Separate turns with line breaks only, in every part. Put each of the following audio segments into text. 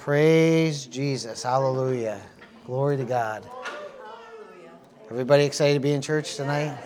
Praise Jesus. Hallelujah. Glory to God. Everybody excited to be in church tonight?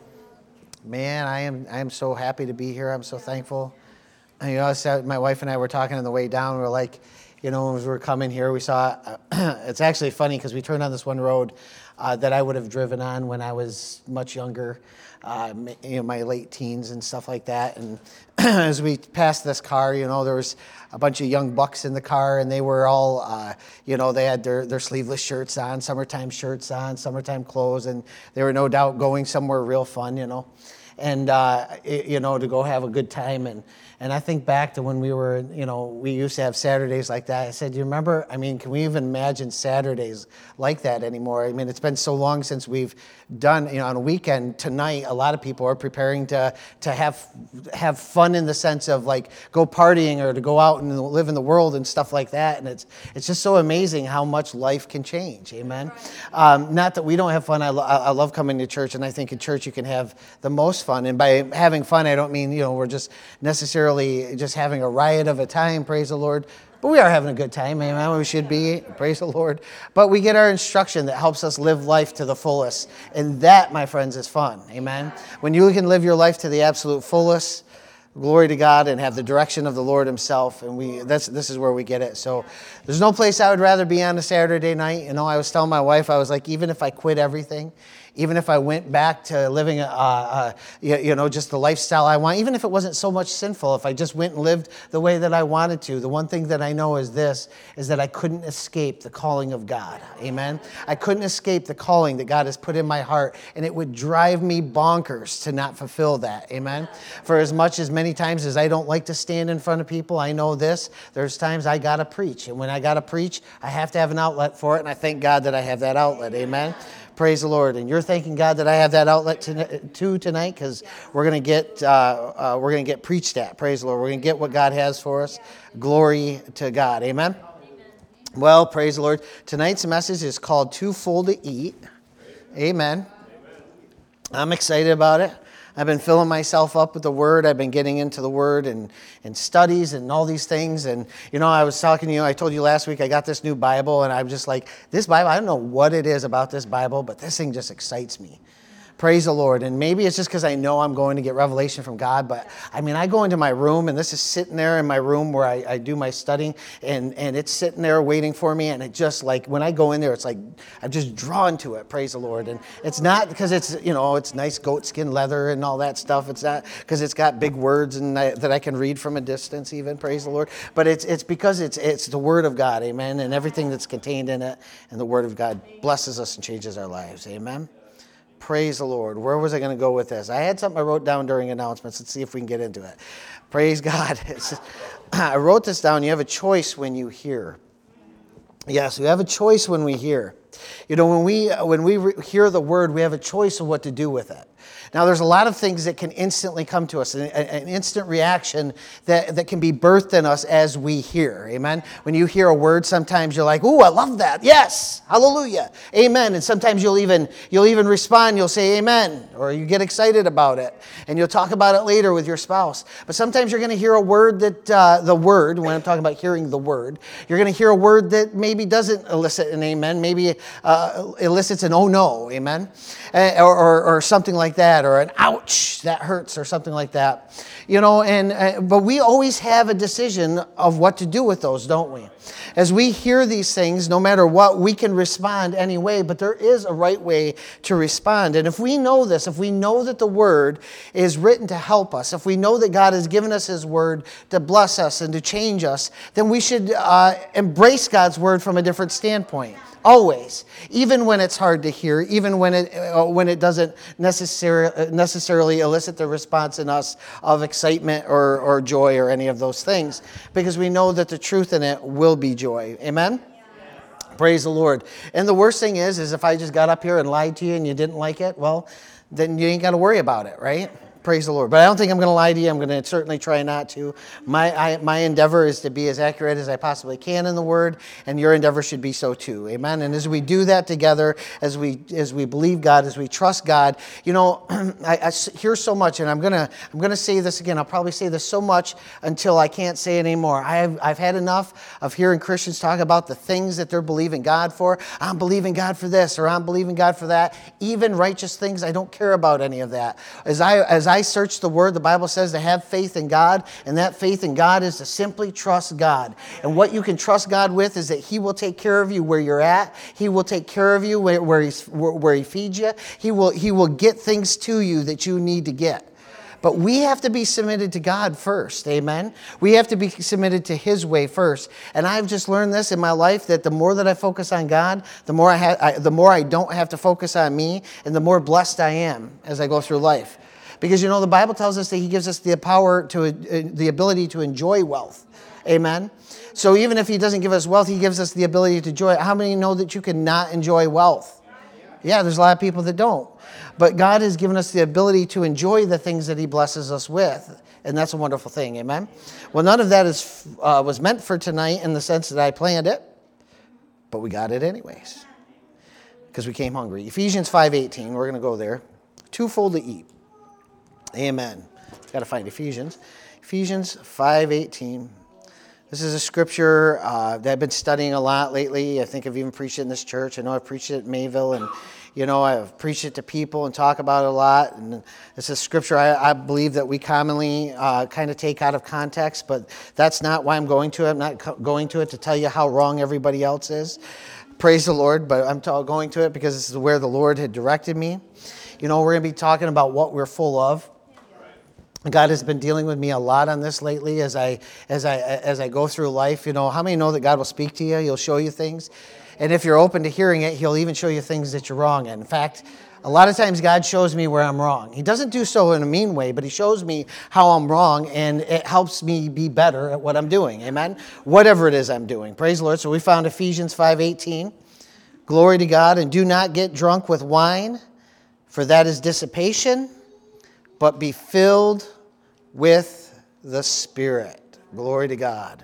Man, I am so happy to be here. I'm so thankful. And, my wife and I were talking on the way down. We were like, as we were coming here, we saw, it's actually funny because we turned on this one road that I would have driven on when I was much younger, my late teens and stuff like that. And as we passed this car, there was a bunch of young bucks in the car, and they were all, they had their sleeveless shirts on, summertime shirts on, summertime clothes, and they were no doubt going somewhere real fun, and to go have a good time. And I think back to when we were, we used to have Saturdays like that. I said, do you remember? Can we even imagine Saturdays like that anymore? It's been so long since we've done, on a weekend. Tonight, a lot of people are preparing to have fun in the sense of like go partying or to go out and live in the world and stuff like that. And it's just so amazing how much life can change. Amen. Not that we don't have fun. I love coming to church, and I think in church you can have the most fun. And by having fun, I don't mean, we're just necessarily just having a riot of a time, praise the Lord. But we are having a good time, amen. We should be, praise the Lord. But we get our instruction that helps us live life to the fullest. And that, my friends, is fun, amen. When you can live your life to the absolute fullest, glory to God, and have the direction of the Lord himself. And this is where we get it. So there's no place I would rather be on a Saturday night. I was telling my wife, I was like, even if I quit everything, even if I went back to living, just the lifestyle I want, even if it wasn't so much sinful, if I just went and lived the way that I wanted to, the one thing that I know is that I couldn't escape the calling of God. Amen. I couldn't escape the calling that God has put in my heart, and it would drive me bonkers to not fulfill that. Amen. For as many times as I don't like to stand in front of people, I know there's times I got to preach. And when I got to preach, I have to have an outlet for it, and I thank God that I have that outlet. Amen. Praise the Lord. And you're thanking God that I have that outlet tonight, because we're going to get preached at. Praise the Lord. We're going to get what God has for us. Glory to God. Amen. Well, praise the Lord. Tonight's message is called Too Full to Eat. Amen. I'm excited about it. I've been filling myself up with the Word. I've been getting into the Word and studies and all these things. And, I was talking to you, I told you last week I got this new Bible, and I'm just like, this Bible, I don't know what it is about this Bible, but this thing just excites me. Praise the Lord. And maybe it's just because I know I'm going to get revelation from God, but I go into my room, and this is sitting there in my room where I do my studying, and it's sitting there waiting for me, and it just like, when I go in there, it's like, I'm just drawn to it, praise the Lord. And it's not because it's, it's nice goat skin leather and all that stuff. It's not because it's got big words and that I can read from a distance even, praise the Lord. But it's because it's the Word of God, amen, and everything that's contained in it, and the Word of God blesses us and changes our lives, amen. Praise the Lord. Where was I going to go with this? I had something I wrote down during announcements. Let's see if we can get into it. Praise God. I wrote this down. You have a choice when you hear. Yes, we have a choice when we hear. When we hear the word, we have a choice of what to do with it. Now, there's a lot of things that can instantly come to us, an instant reaction that can be birthed in us as we hear. Amen? When you hear a word, sometimes you're like, ooh, I love that. Yes. Hallelujah. Amen. And sometimes you'll even respond. You'll say amen, or you get excited about it, and you'll talk about it later with your spouse. But sometimes you're going to hear a word that, when I'm talking about hearing the word, you're going to hear a word that maybe doesn't elicit an amen, maybe elicits an oh no, amen, or something like that, or an ouch, that hurts, or something like that. But we always have a decision of what to do with those, don't we? As we hear these things, no matter what, we can respond anyway, but there is a right way to respond. And if we know this, if we know that the Word is written to help us, if we know that God has given us His Word to bless us and to change us, then we should embrace God's Word from a different standpoint. Always, even when it's hard to hear, even when it doesn't necessarily elicit the response in us of excitement or joy or any of those things, because we know that the truth in it will be joy. Amen? Yeah. Praise the Lord. And the worst thing is if I just got up here and lied to you and you didn't like it, well, then you ain't got to worry about it, right? Praise the Lord. But I don't think I'm going to lie to you. I'm going to certainly try not to. My endeavor is to be as accurate as I possibly can in the Word, and your endeavor should be so too. Amen. And as we do that together, as we believe God, as we trust God, you know, I hear so much, and I'm gonna say this again. I'll probably say this so much until I can't say it anymore. I've had enough of hearing Christians talk about the things that they're believing God for. I'm believing God for this, or I'm believing God for that. Even righteous things, I don't care about any of that. As I search the Word, the Bible says to have faith in God, and that faith in God is to simply trust God. And what you can trust God with is that He will take care of you where you're at. He will take care of you where He feeds you. He will get things to you that you need to get. But we have to be submitted to God first, amen? We have to be submitted to His way first. And I've just learned this in my life, that the more that I focus on God, the more I don't have to focus on me, and the more blessed I am as I go through life. Because, you know, the Bible tells us that He gives us the the ability to enjoy wealth, amen? So even if He doesn't give us wealth, He gives us the ability to enjoy it. How many know that you cannot enjoy wealth? Yeah, there's a lot of people that don't. But God has given us the ability to enjoy the things that He blesses us with. And that's a wonderful thing, amen? Well, none of that was meant for tonight in the sense that I planned it. But we got it anyways. Because we came hungry. Ephesians 5:18, we're going to go there. Twofold to eat. Amen. Got to find Ephesians. Ephesians 5:18. This is a scripture that I've been studying a lot lately. I think I've even preached it in this church. I know I've preached it at Mayville, and you know, I've preached it to people and talk about it a lot. And it's a scripture I believe that we commonly kind of take out of context, but that's not why I'm going to it. I'm not going to it to tell you how wrong everybody else is. Praise the Lord, but I'm going to it because this is where the Lord had directed me. You know, we're going to be talking about what we're full of. God has been dealing with me a lot on this lately as I go through life. You know, how many know that God will speak to you? He'll show you things. And if you're open to hearing it, He'll even show you things that you're wrong in. In fact, a lot of times God shows me where I'm wrong. He doesn't do so in a mean way, but He shows me how I'm wrong, and it helps me be better at what I'm doing. Amen? Whatever it is I'm doing. Praise the Lord. So we found Ephesians 5:18. Glory to God. And do not get drunk with wine, for that is dissipation, but be filled with the Spirit. Glory to God.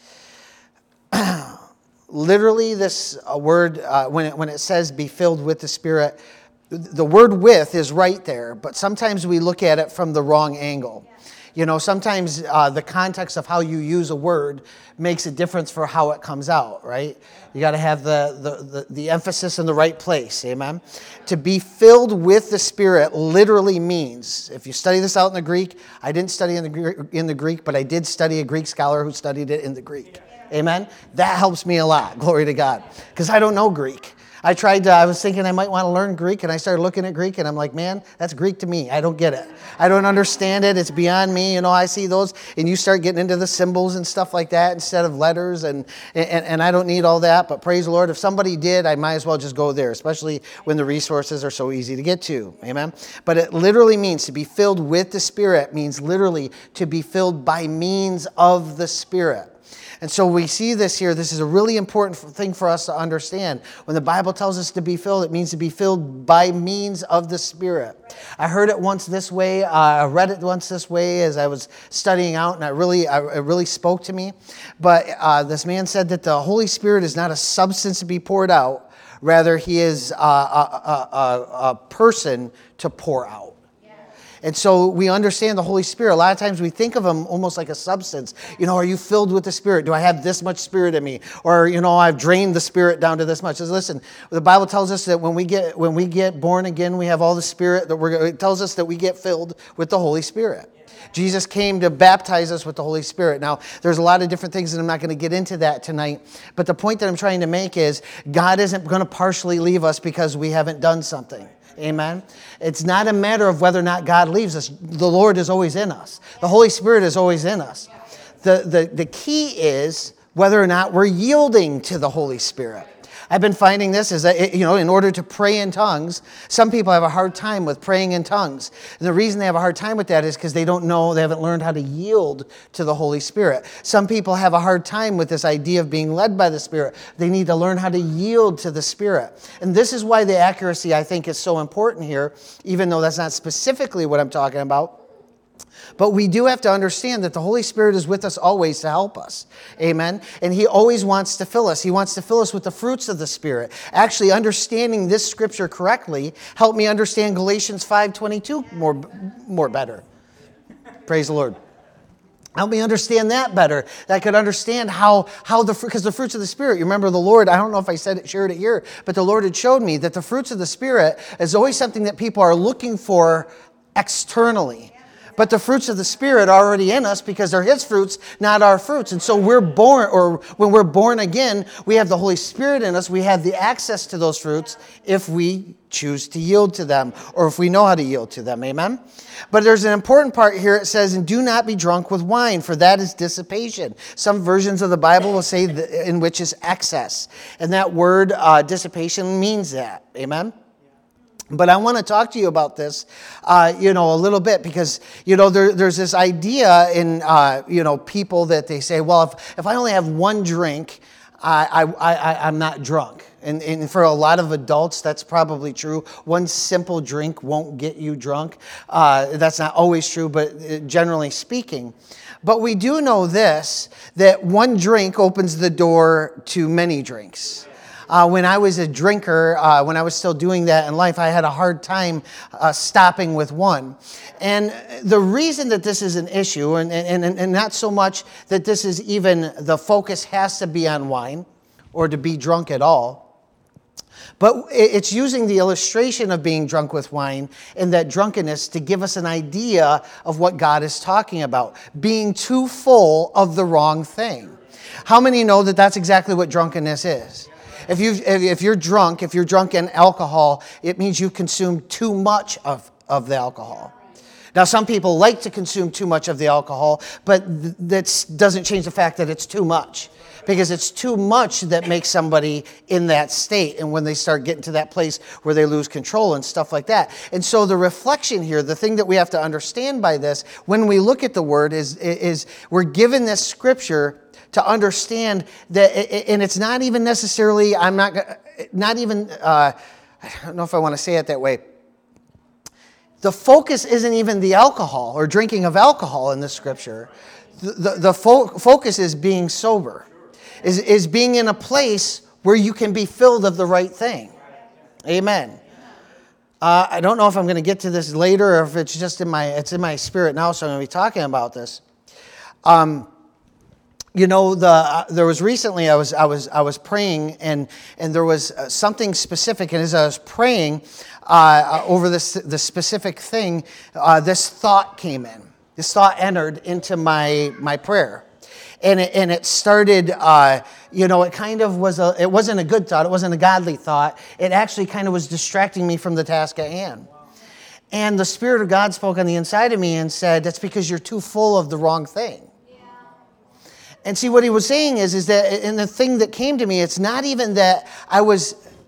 Literally, this word, when it says be filled with the Spirit, the word with is right there, but sometimes we look at it from the wrong angle. You know, sometimes the context of how you use a word makes a difference for how it comes out, right? You got to have the emphasis in the right place, amen? To be filled with the Spirit literally means, if you study this out in the Greek, I didn't study in the Greek, but I did study a Greek scholar who studied it in the Greek. Amen? That helps me a lot, glory to God, because I don't know Greek. I was thinking I might want to learn Greek, and I started looking at Greek, and I'm like, man, that's Greek to me. I don't get it. I don't understand it. It's beyond me. You know, I see those, and you start getting into the symbols and stuff like that instead of letters, and I don't need all that, but praise the Lord. If somebody did, I might as well just go there, especially when the resources are so easy to get to. Amen? But it literally means to be filled with the Spirit, means literally to be filled by means of the Spirit. And so we see this here. This is a really important thing for us to understand. When the Bible tells us to be filled, it means to be filled by means of the Spirit. I heard it once this way. I read it once this way as I was studying out, and it really spoke to me. But this man said that the Holy Spirit is not a substance to be poured out. Rather, He is a person to pour out. And so we understand the Holy Spirit. A lot of times we think of Him almost like a substance. You know, are you filled with the Spirit? Do I have this much Spirit in me? Or, you know, I've drained the Spirit down to this much. Listen, the Bible tells us that when we get born again, we have all the Spirit. It tells us that we get filled with the Holy Spirit. Jesus came to baptize us with the Holy Spirit. Now, there's a lot of different things, and I'm not going to get into that tonight. But the point that I'm trying to make is God isn't going to partially leave us because we haven't done something. Amen. It's not a matter of whether or not God leaves us. The Lord is always in us. The Holy Spirit is always in us. The key is whether or not we're yielding to the Holy Spirit. I've been finding this is that, you know, in order to pray in tongues, some people have a hard time with praying in tongues. And the reason they have a hard time with that is because they haven't learned how to yield to the Holy Spirit. Some people have a hard time with this idea of being led by the Spirit. They need to learn how to yield to the Spirit. And this is why the accuracy, I think, is so important here, even though that's not specifically what I'm talking about. But we do have to understand that the Holy Spirit is with us always to help us. Amen? And He always wants to fill us. He wants to fill us with the fruits of the Spirit. Actually, understanding this scripture correctly helped me understand Galatians 5:22 more better. Praise the Lord. Help me understand that better. That I could understand because the fruits of the Spirit, you remember the Lord, I don't know if I shared it here, but the Lord had showed me that the fruits of the Spirit is always something that people are looking for externally. But the fruits of the Spirit are already in us because they're His fruits, not our fruits. And so we're born, or when we're born again, we have the Holy Spirit in us. We have the access to those fruits if we choose to yield to them, or if we know how to yield to them. Amen? But there's an important part here. It says, and do not be drunk with wine, for that is dissipation. Some versions of the Bible will say in which is excess. And that word dissipation means that. Amen? But I want to talk to you about this, a little bit, because, there's this idea in, people that they say, well, if I only have one drink, I'm not drunk. And for a lot of adults, that's probably true. One simple drink won't get you drunk. That's not always true, but generally speaking. But we do know this, that one drink opens the door to many drinks. When I was a drinker, when I was still doing that in life, I had a hard time stopping with one. And the reason that this is an issue, and not so much that this is even the focus has to be on wine or to be drunk at all, but it's using the illustration of being drunk with wine and that drunkenness to give us an idea of what God is talking about, being too full of the wrong thing. How many know that that's exactly what drunkenness is? If you're drunk in alcohol, it means you consumed too much of the alcohol. Now, some people like to consume too much of the alcohol, but that doesn't change the fact that it's too much. Because it's too much that makes somebody in that state, and when they start getting to that place where they lose control and stuff like that. And so the reflection here, the thing that we have to understand by this, when we look at the word, is we're given this scripture to understand that, and it's not even necessarily, I don't know if I want to say it that way. The focus isn't even the alcohol or drinking of alcohol in the scripture. The focus is being sober, is being in a place where you can be filled of the right thing. Amen. I don't know if I'm going to get to this later or if it's just in my spirit now, so I'm going to be talking about this. There was recently I was praying and there was something specific, and as I was praying over the specific thing, this thought came in. This thought entered into my prayer, and it started. It kind of was it wasn't a good thought. It wasn't a godly thought. It actually kind of was distracting me from the task at hand. And the Spirit of God spoke on the inside of me and said, "That's because you're too full of the wrong thing." And see, what he was saying is that, and the thing that came to me, it's not even that I was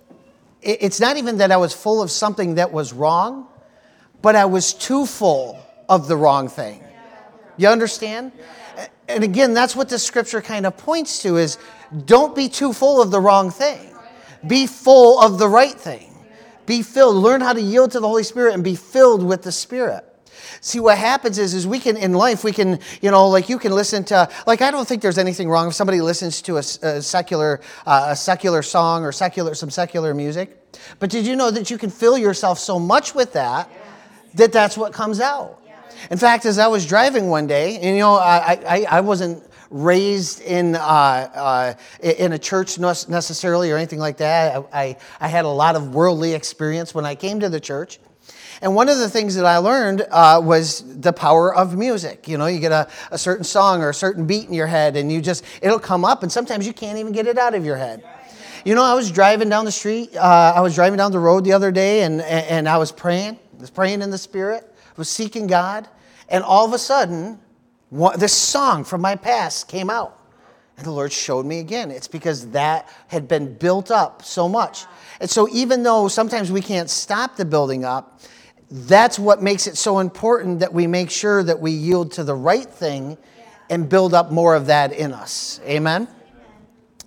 full of something that was wrong, but I was too full of the wrong thing. You understand? And again, that's what the scripture kind of points to, is don't be too full of the wrong thing. Be full of the right thing. Be filled. Learn how to yield to the Holy Spirit and be filled with the Spirit. See, what happens is we can, in life, we can, like you can listen to, like, I don't think there's anything wrong if somebody listens to a secular song or some secular music. But did you know that you can fill yourself so much with that's what comes out? In fact, as I was driving one day, and I wasn't raised in a church necessarily or anything like that. I had a lot of worldly experience when I came to the church. And one of the things that I learned was the power of music. You get a certain song or a certain beat in your head, and it'll come up, and sometimes you can't even get it out of your head. I was driving down the street. I was driving down the road the other day, and I was praying. I was praying in the Spirit. I was seeking God. And all of a sudden, this song from my past came out. And the Lord showed me again. It's because that had been built up so much. And so even though sometimes we can't stop the building up, that's what makes it so important that we make sure that we yield to the right thing and build up more of that in us. Amen?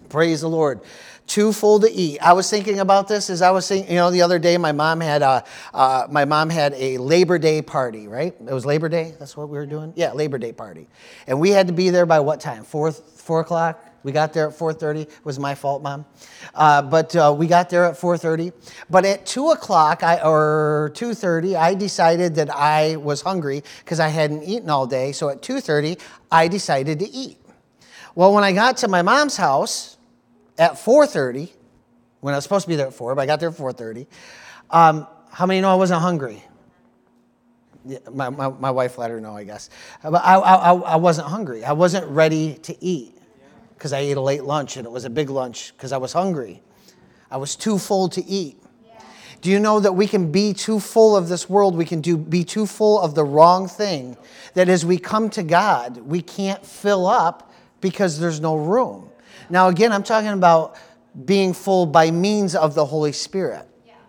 Praise the Lord. Too full to eat. I was thinking about this as I was thinking, the other day my mom had a Labor Day party, right? It was Labor Day? That's what we were doing? Yeah, Labor Day party. And we had to be there by what time? 4 o'clock? We got there at 4:30. It was my fault, Mom. But we got there at 4:30. But at 2 o'clock or 2:30, I decided that I was hungry because I hadn't eaten all day. So at 2:30, I decided to eat. Well, when I got to my mom's house at 4:30, when I was supposed to be there at 4, but I got there at 4:30, how many know I wasn't hungry? Yeah, my wife let her know, I guess. But I wasn't hungry. I wasn't ready to eat because I ate a late lunch, and it was a big lunch because I was hungry. I was too full to eat. Yeah. Do you know that we can be too full of this world? We can be too full of the wrong thing, that as we come to God, we can't fill up because there's no room. Now, again, I'm talking about being full by means of the Holy Spirit.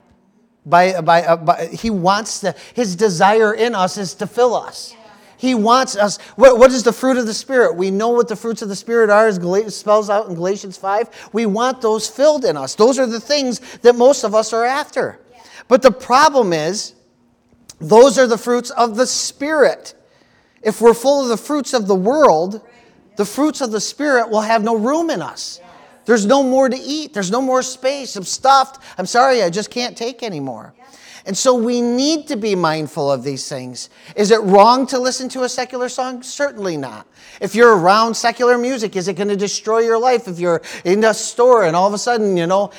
He wants his desire in us is to fill us. He wants us. What is the fruit of the Spirit? We know what the fruits of the Spirit are, as it spells out in Galatians 5. We want those filled in us. Those are the things that most of us are after. Yeah. But the problem is, those are the fruits of the Spirit. If we're full of the fruits of the world, the fruits of the Spirit will have no room in us. There's no more to eat. There's no more space. I'm stuffed. I'm sorry, I just can't take anymore. And so we need to be mindful of these things. Is it wrong to listen to a secular song? Certainly not. If you're around secular music, is it going to destroy your life? If you're in a store and all of a sudden,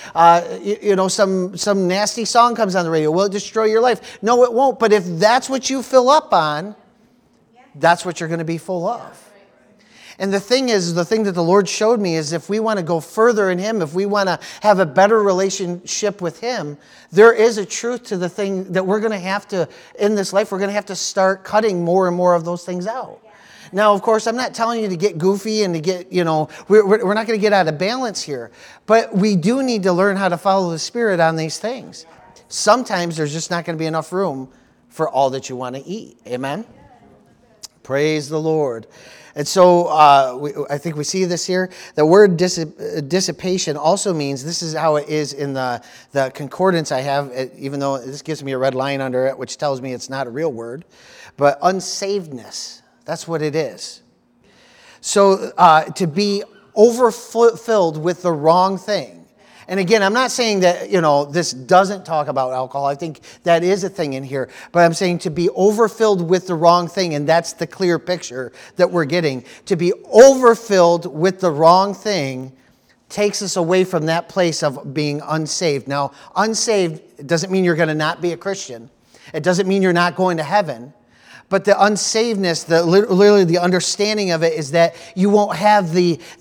some nasty song comes on the radio, will it destroy your life? No, it won't. But if that's what you fill up on, that's what you're going to be full of. And the thing that the Lord showed me is if we want to go further in Him, if we want to have a better relationship with Him, there is a truth to the thing that we're going to have to, in this life, we're going to have to start cutting more and more of those things out. Now, of course, I'm not telling you to get goofy and to get, we're not going to get out of balance here. But we do need to learn how to follow the Spirit on these things. Sometimes there's just not going to be enough room for all that you want to eat. Amen? Praise the Lord. And so I think we see this here. The word dissipation also means, this is how it is in the concordance I have, even though this gives me a red line under it, which tells me it's not a real word, but unsavedness. That's what it is. So to be overfilled with the wrong thing. And again, I'm not saying that, this doesn't talk about alcohol. I think that is a thing in here. But I'm saying to be overfilled with the wrong thing, and that's the clear picture that we're getting. To be overfilled with the wrong thing takes us away from that place of being unsaved. Now, unsaved doesn't mean you're going to not be a Christian. It doesn't mean you're not going to heaven. But the unsavedness, literally the understanding of it is that you won't have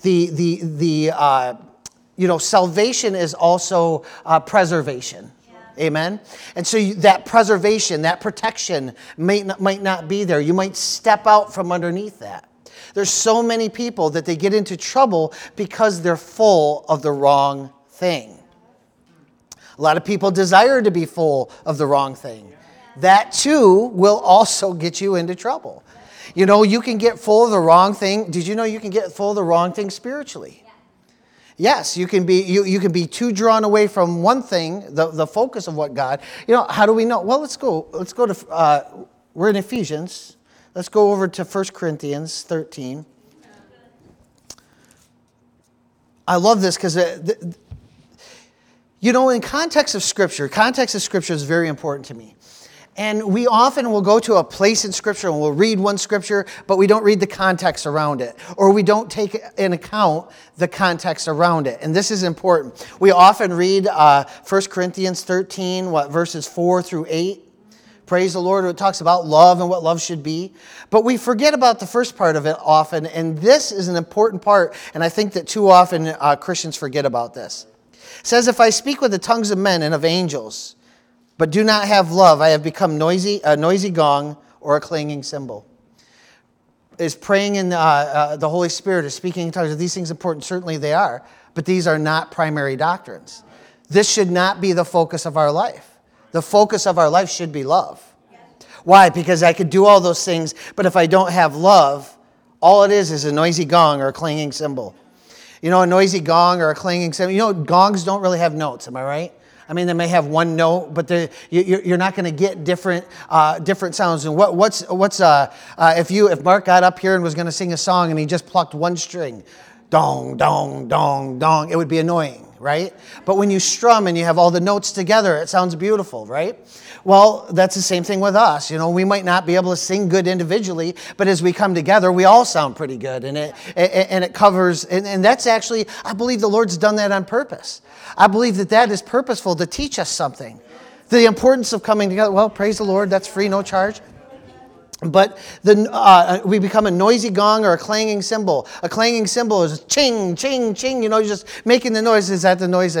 salvation is also preservation. Yeah. Amen? And so that preservation, that protection might not be there. You might step out from underneath that. There's so many people that they get into trouble because they're full of the wrong thing. A lot of people desire to be full of the wrong thing. That too will also get you into trouble. You can get full of the wrong thing. Did you know you can get full of the wrong thing spiritually? Yes, you can be too drawn away from one thing, the focus of what God. How do we know? Well, let's go to, we're in Ephesians. Let's go over to 1 Corinthians 13. I love this because, in context of Scripture is very important to me. And we often will go to a place in Scripture and we'll read one Scripture, but we don't read the context around it. Or we don't take into account the context around it. And this is important. We often read 1 Corinthians 13, verses 4 through 8. Praise the Lord. It talks about love and what love should be. But we forget about the first part of it often. And this is an important part. And I think that too often Christians forget about this. It says, if I speak with the tongues of men and of angels, but do not have love, I have become a noisy gong or a clanging cymbal. Is praying in the Holy Spirit, is speaking in tongues, are these things important? Certainly they are, but these are not primary doctrines. This should not be the focus of our life. The focus of our life should be love. Why? Because I could do all those things, but if I don't have love, all it is a noisy gong or a clanging cymbal. You know, a noisy gong or a clanging cymbal. You know, gongs don't really have notes, am I right? I mean, they may have one note, but you're not going to get different sounds. And if Mark got up here and was going to sing a song and he just plucked one string, dong, dong, dong, dong, it would be annoying, right? But when you strum and you have all the notes together, it sounds beautiful, right? Well, that's the same thing with us. You know, we might not be able to sing good individually, but as we come together, we all sound pretty good, and it covers. And that's actually, I believe the Lord's done that on purpose. I believe that is purposeful to teach us something. The importance of coming together. Well, praise the Lord, that's free, no charge. But we become a noisy gong or a clanging cymbal. A clanging cymbal is ching, ching, ching. You know, you're just making the noise. Is that the noise?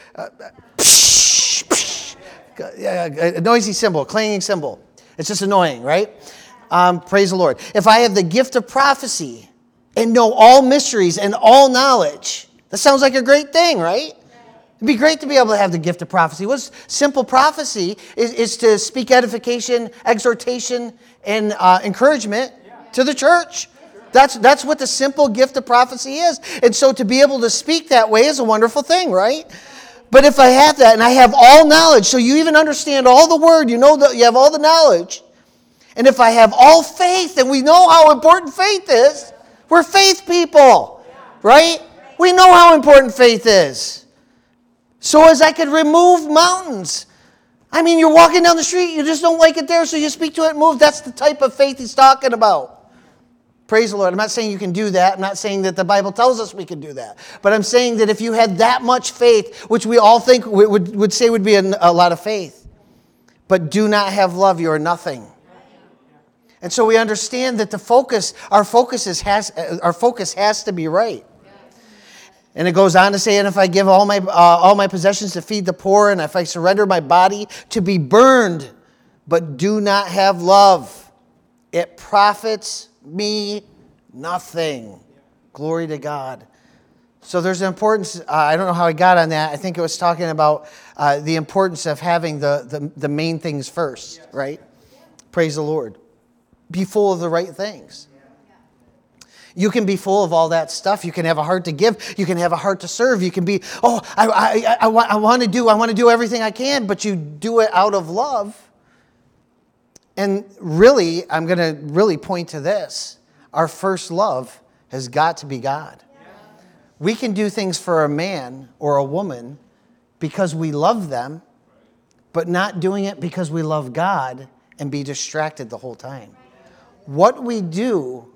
A noisy cymbal, a clanging cymbal. It's just annoying, right? Praise the Lord. If I have the gift of prophecy and know all mysteries and all knowledge, that sounds like a great thing, right? It'd be great to be able to have the gift of prophecy. What's simple prophecy is to speak edification, exhortation, and encouragement to the church. That's what the simple gift of prophecy is. And so to be able to speak that way is a wonderful thing, right? But if I have that and I have all knowledge, so you even understand all the word, you know that you have all the knowledge. And if I have all faith, and we know how important faith is, we're faith people, right? We know how important faith is. So as I could remove mountains. I mean, you're walking down the street, you just don't like it there, so you speak to it and move. That's the type of faith he's talking about. Praise the Lord. I'm not saying you can do that. I'm not saying that the Bible tells us we can do that. But I'm saying that if you had that much faith, which we all think would say would be a lot of faith, but do not have love, you are nothing. And so we understand that our focus has to be right. And it goes on to say, and if I give all my possessions to feed the poor, and if I surrender my body to be burned, but do not have love, it profits me nothing. Glory to God. So there's an importance. I don't know how I got on that. I think it was talking about the importance of having the main things first, right? Praise the Lord. Be full of the right things. You can be full of all that stuff. You can have a heart to give. You can have a heart to serve. You can be, I want to do everything I can, but you do it out of love. And really, I'm going to really point to this. Our first love has got to be God. We can do things for a man or a woman because we love them, but not doing it because we love God and be distracted the whole time. What we do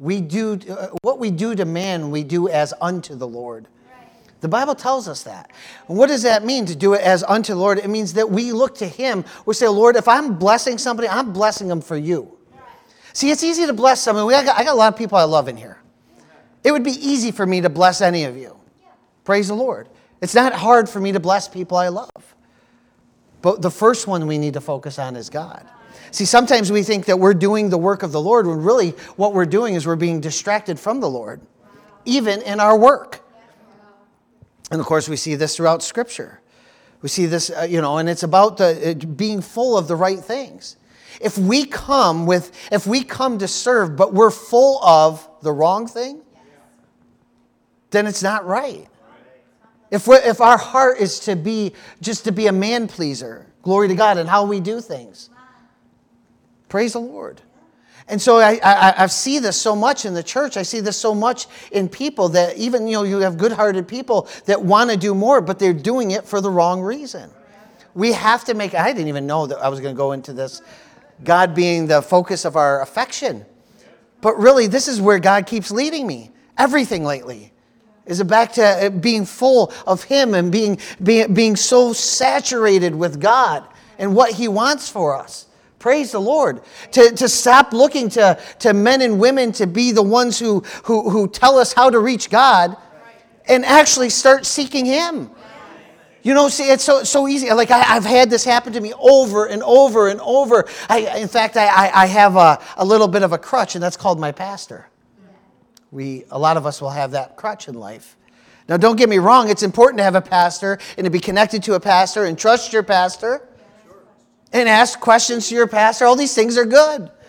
to man, we do as unto the Lord. The Bible tells us that. And what does that mean, to do it as unto the Lord? It means that we look to Him. We say, Lord, if I'm blessing somebody, I'm blessing them for you. See, it's easy to bless someone. I got a lot of people I love in here. It would be easy for me to bless any of you. Praise the Lord. It's not hard for me to bless people I love. But the first one we need to focus on is God. See, sometimes we think that we're doing the work of the Lord, when really what we're doing is we're being distracted from the Lord, even in our work. And of course, we see this throughout Scripture. We see this, and it's about being full of the right things. If we come to serve, but we're full of the wrong thing, then it's not right. If our heart is to be a man pleaser, glory to God, and how we do things, praise the Lord. And so I see this so much in the church. I see this so much in people that even, you have good-hearted people that want to do more, but they're doing it for the wrong reason. We have to I didn't even know that I was going to go into this, God being the focus of our affection. But really, this is where God keeps leading me. Everything lately is back to being full of Him and being so saturated with God and what He wants for us. Praise the Lord. To stop looking to men and women to be the ones who tell us how to reach God and actually start seeking Him. See, it's so easy. Like I've had this happen to me over and over and over. In fact, I have a little bit of a crutch, and that's called my pastor. A lot of us will have that crutch in life. Now, don't get me wrong. It's important to have a pastor and to be connected to a pastor and trust your pastor. And ask questions to your pastor. All these things are good.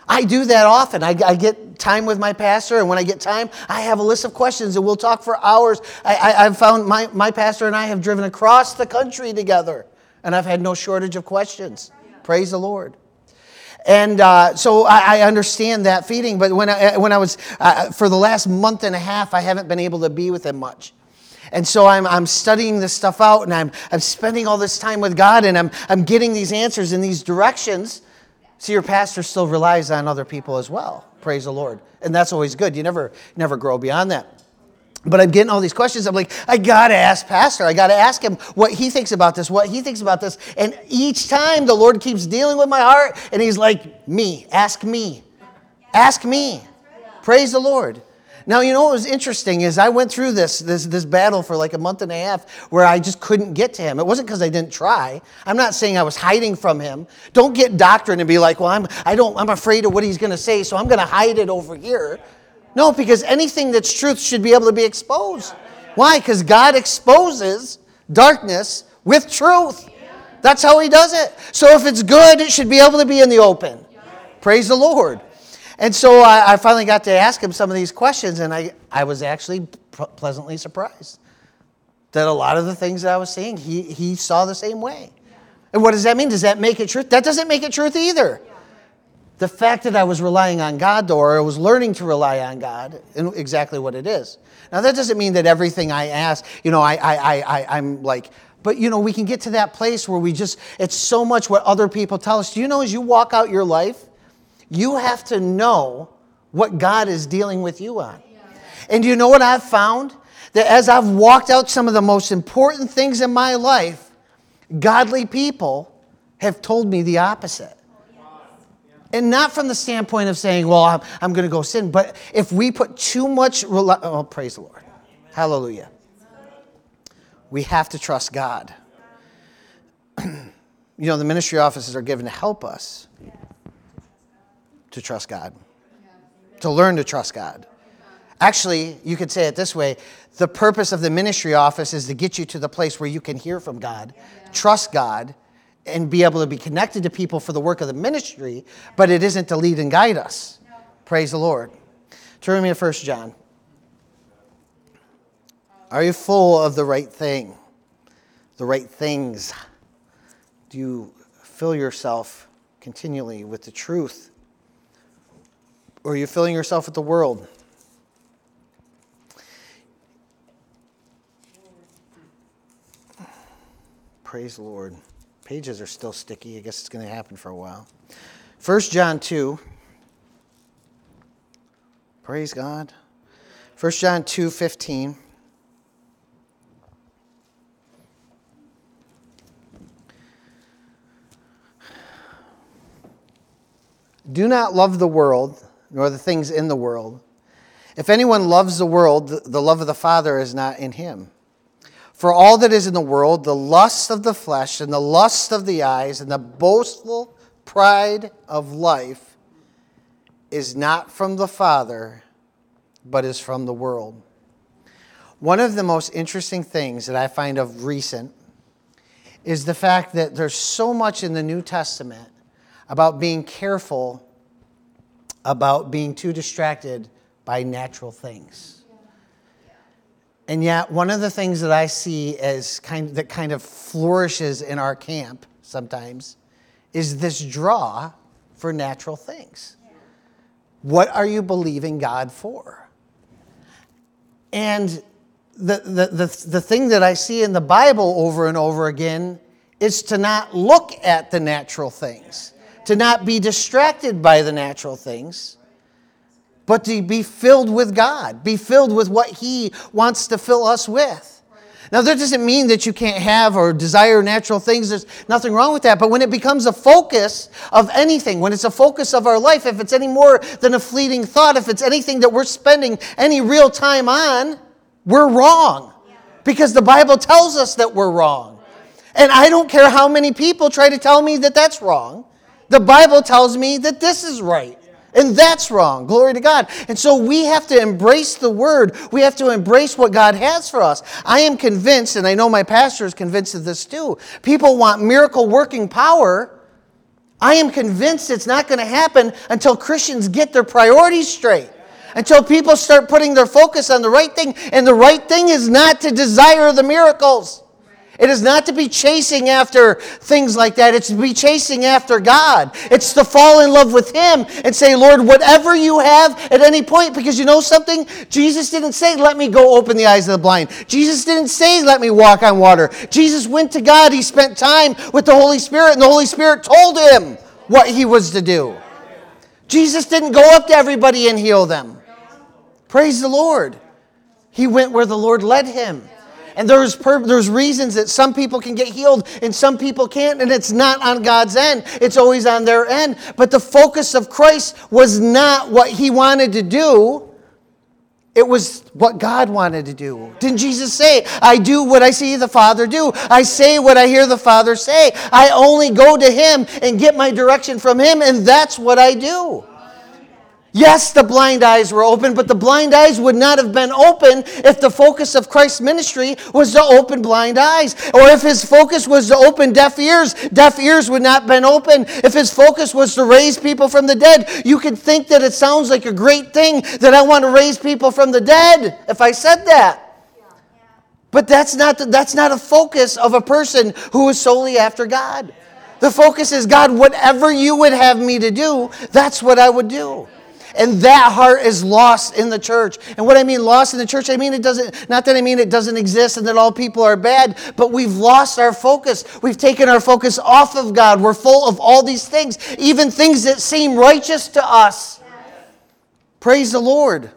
I do that often. I get time with my pastor, and when I get time, I have a list of questions, and we'll talk for hours. I've found my pastor and I have driven across the country together, and I've had no shortage of questions. Praise the Lord. And so I understand that feeding, but when I was, for the last month and a half, I haven't been able to be with him much. And so I'm studying this stuff out, and I'm spending all this time with God, and I'm getting these answers in these directions. See, your pastor still relies on other people as well. Praise the Lord. And that's always good. You never grow beyond that. But I'm getting all these questions. I'm like, I got to ask Pastor. I got to ask him what he thinks about this, what he thinks about this. And each time the Lord keeps dealing with my heart, and he's like, me, ask me. Ask me. Praise the Lord. Now, you know what was interesting is I went through this battle for like a month and a half where I just couldn't get to him. It wasn't because I didn't try. I'm not saying I was hiding from him. Don't get doctrine and be like, well, I'm afraid of what he's going to say, so I'm going to hide it over here. No, because anything that's truth should be able to be exposed. Why? Because God exposes darkness with truth. That's how he does it. So if it's good, it should be able to be in the open. Praise the Lord. And so I finally got to ask him some of these questions, and I was actually pleasantly surprised that a lot of the things that I was saying, he saw the same way. And what does that mean? Does that make it truth? That doesn't make it truth either. The fact that I was relying on God, though, or I was learning to rely on God, and exactly what it is. Now, that doesn't mean that everything I ask, I'm like, but, we can get to that place where it's so much what other people tell us. Do you know as you walk out your life, you have to know what God is dealing with you on. And do you know what I've found? That as I've walked out some of the most important things in my life, godly people have told me the opposite. And not from the standpoint of saying, well, I'm going to go sin. But if we put too much, praise the Lord. Hallelujah. We have to trust God. The ministry offices are given to help us to trust God, to learn to trust God. Actually, you could say it this way. The purpose of the ministry office is to get you to the place where you can hear from God, trust God, and be able to be connected to people for the work of the ministry, but it isn't to lead and guide us. Praise the Lord. Turn with me to 1 John. Are you full of the right thing? The right things? Do you fill yourself continually with the truth? Or are you filling yourself with the world? Praise the Lord. Pages are still sticky. I guess it's going to happen for a while. 1 John 2. Praise God. 1 John 2:15. Do not love the world, nor the things in the world. If anyone loves the world, the love of the Father is not in him. For all that is in the world, the lust of the flesh and the lust of the eyes and the boastful pride of life is not from the Father, but is from the world. One of the most interesting things that I find of recent is the fact that there's so much in the New Testament about being careful about being too distracted by natural things. And yet, one of the things that I see as kind of flourishes in our camp sometimes is this draw for natural things. What are you believing God for? And the thing that I see in the Bible over and over again is to not look at the natural things, to not be distracted by the natural things, but to be filled with God, be filled with what He wants to fill us with. Now, that doesn't mean that you can't have or desire natural things. There's nothing wrong with that. But when it becomes a focus of anything, when it's a focus of our life, if it's any more than a fleeting thought, if it's anything that we're spending any real time on, we're wrong. Because the Bible tells us that we're wrong. And I don't care how many people try to tell me that that's wrong. The Bible tells me that this is right. And that's wrong. Glory to God. And so we have to embrace the Word. We have to embrace what God has for us. I am convinced, and I know my pastor is convinced of this too, people want miracle working power I am convinced it's not going to happen until Christians get their priorities straight. Until people start putting their focus on the right thing. And the right thing is not to desire the miracles. It is not to be chasing after things like that. It's to be chasing after God. It's to fall in love with Him and say, Lord, whatever you have at any point. Because you know something? Jesus didn't say, let me go open the eyes of the blind. Jesus didn't say, let me walk on water. Jesus went to God. He spent time with the Holy Spirit. And the Holy Spirit told him what he was to do. Jesus didn't go up to everybody and heal them. Praise the Lord. He went where the Lord led him. And there's reasons that some people can get healed and some people can't, and it's not on God's end. It's always on their end. But the focus of Christ was not what He wanted to do. It was what God wanted to do. Didn't Jesus say, I do what I see the Father do. I say what I hear the Father say. I only go to Him and get my direction from Him, and that's what I do. Yes, the blind eyes were open, but the blind eyes would not have been open if the focus of Christ's ministry was to open blind eyes. Or if His focus was to open deaf ears would not have been open. If His focus was to raise people from the dead, you could think that it sounds like a great thing that I want to raise people from the dead if I said that. But that's not a focus of a person who is solely after God. The focus is, God, whatever you would have me to do, that's what I would do. And that heart is lost in the church. And what I mean lost in the church, I mean it doesn't exist and that all people are bad, but we've lost our focus. We've taken our focus off of God. We're full of all these things, even things that seem righteous to us. Praise the Lord.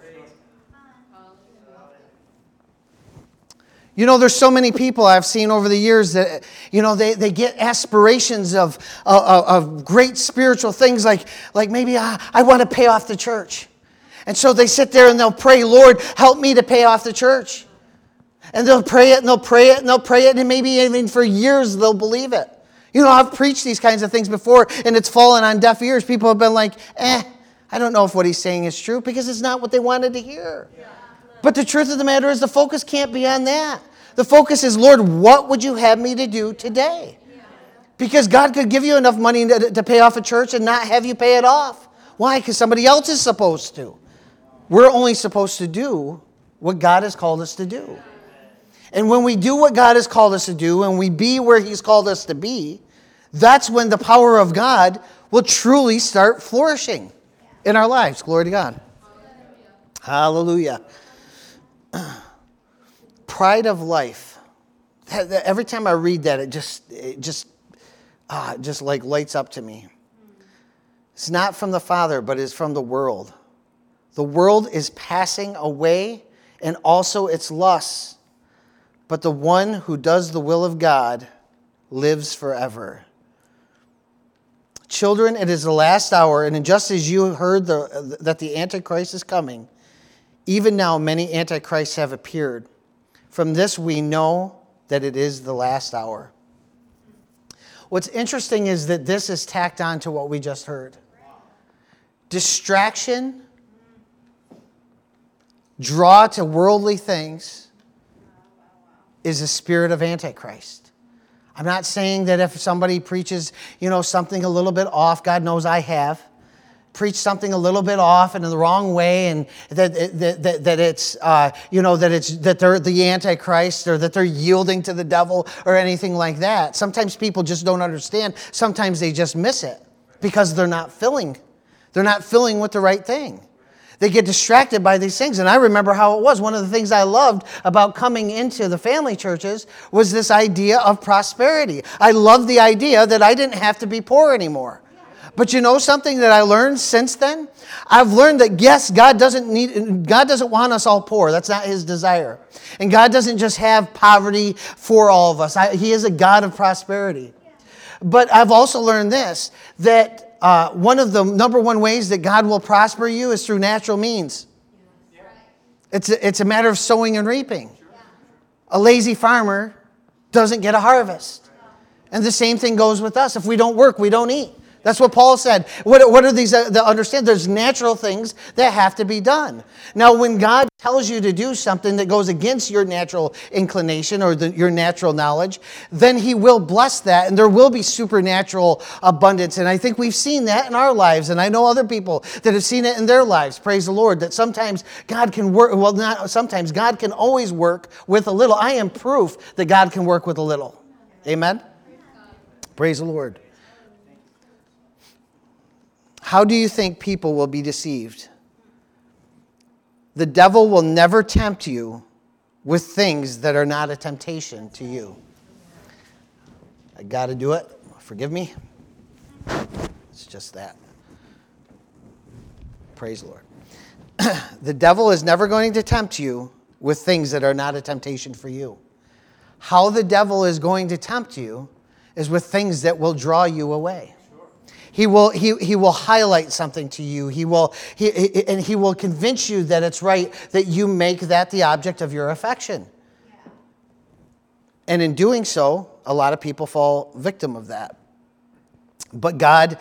You know, there's so many people I've seen over the years that, you know, they get aspirations of great spiritual things like maybe I want to pay off the church. And so they sit there and they'll pray, Lord, help me to pay off the church. And they'll pray it and they'll pray it and they'll pray it and maybe even for years they'll believe it. You know, I've preached these kinds of things before and it's fallen on deaf ears. People have been like, I don't know if what he's saying is true because it's not what they wanted to hear. But the truth of the matter is the focus can't be on that. The focus is, Lord, what would you have me to do today? Because God could give you enough money to pay off a church and not have you pay it off. Why? Because somebody else is supposed to. We're only supposed to do what God has called us to do. And when we do what God has called us to do and we be where He's called us to be, that's when the power of God will truly start flourishing in our lives. Glory to God. Hallelujah. Pride of life. Every time I read that, it just like lights up to me. It's not from the Father, but it's from the world. The world is passing away and also its lusts. But the one who does the will of God lives forever. Children, it is the last hour, and just as you heard that the Antichrist is coming, even now many Antichrists have appeared. From this we know that it is the last hour. What's interesting is that this is tacked on to what we just heard. Distraction, draw to worldly things, is a spirit of Antichrist. I'm not saying that if somebody preaches, something a little bit off, God knows I have, preach something a little bit off and in the wrong way, and that they're the Antichrist or that they're yielding to the devil or anything like that. Sometimes people just don't understand. Sometimes they just miss it because they're not filling. They're not filling with the right thing. They get distracted by these things. And I remember how it was. One of the things I loved about coming into the family churches was this idea of prosperity. I loved the idea that I didn't have to be poor anymore. But you know something that I learned since then? I've learned that, yes, God doesn't want us all poor. That's not His desire. And God doesn't just have poverty for all of us. He is a God of prosperity. But I've also learned this, that one of the number one ways that God will prosper you is through natural means. It's a matter of sowing and reaping. A lazy farmer doesn't get a harvest. And the same thing goes with us. If we don't work, we don't eat. That's what Paul said. What are these that understand? There's natural things that have to be done. Now, when God tells you to do something that goes against your natural inclination or your natural knowledge, then he will bless that, and there will be supernatural abundance. And I think we've seen that in our lives, and I know other people that have seen it in their lives. Praise the Lord, that sometimes God can work, well, not sometimes, God can always work with a little. I am proof that God can work with a little. Amen? Praise the Lord. How do you think people will be deceived? The devil will never tempt you with things that are not a temptation to you. I got to do it. Forgive me. It's just that. Praise the Lord. The devil is never going to tempt you with things that are not a temptation for you. How the devil is going to tempt you is with things that will draw you away. He will highlight something to you. He will convince you that it's right that you make that the object of your affection. And in doing so, a lot of people fall victim of that. But God,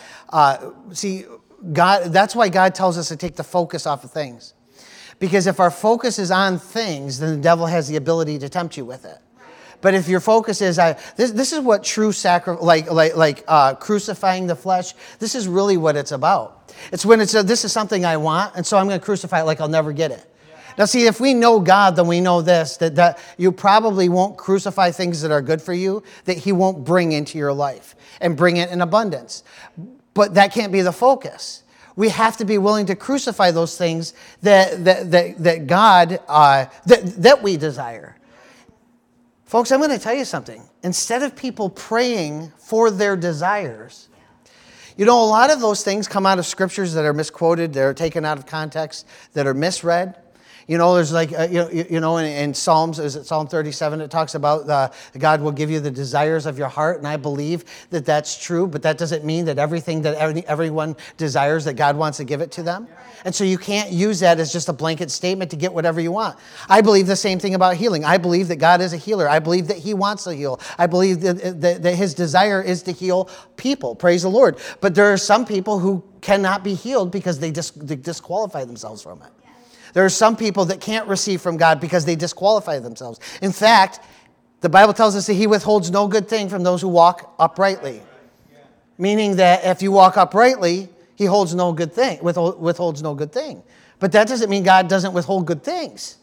that's why God tells us to take the focus off of things. Because if our focus is on things, then the devil has the ability to tempt you with it. But if your focus is, this is what true sacrifice, like crucifying the flesh, this is really what it's about. It's when this is something I want, and so I'm going to crucify it like I'll never get it. Now see, if we know God, then we know this, that you probably won't crucify things that are good for you, that he won't bring into your life and bring it in abundance. But that can't be the focus. We have to be willing to crucify those things that God, that we desire. Folks, I'm going to tell you something. Instead of people praying for their desires, a lot of those things come out of scriptures that are misquoted, that are taken out of context, that are misread. There's like, in Psalms, is it Psalm 37? It talks about God will give you the desires of your heart, and I believe that that's true, but that doesn't mean that everything that everyone desires, that God wants to give it to them. And so you can't use that as just a blanket statement to get whatever you want. I believe the same thing about healing. I believe that God is a healer. I believe that he wants to heal. I believe that his desire is to heal people. Praise the Lord. But there are some people who cannot be healed because they disqualify themselves from it. There are some people that can't receive from God because they disqualify themselves. In fact, the Bible tells us that he withholds no good thing from those who walk uprightly. Meaning that if you walk uprightly, he holds no good thing, withholds no good thing. But that doesn't mean God doesn't withhold good things.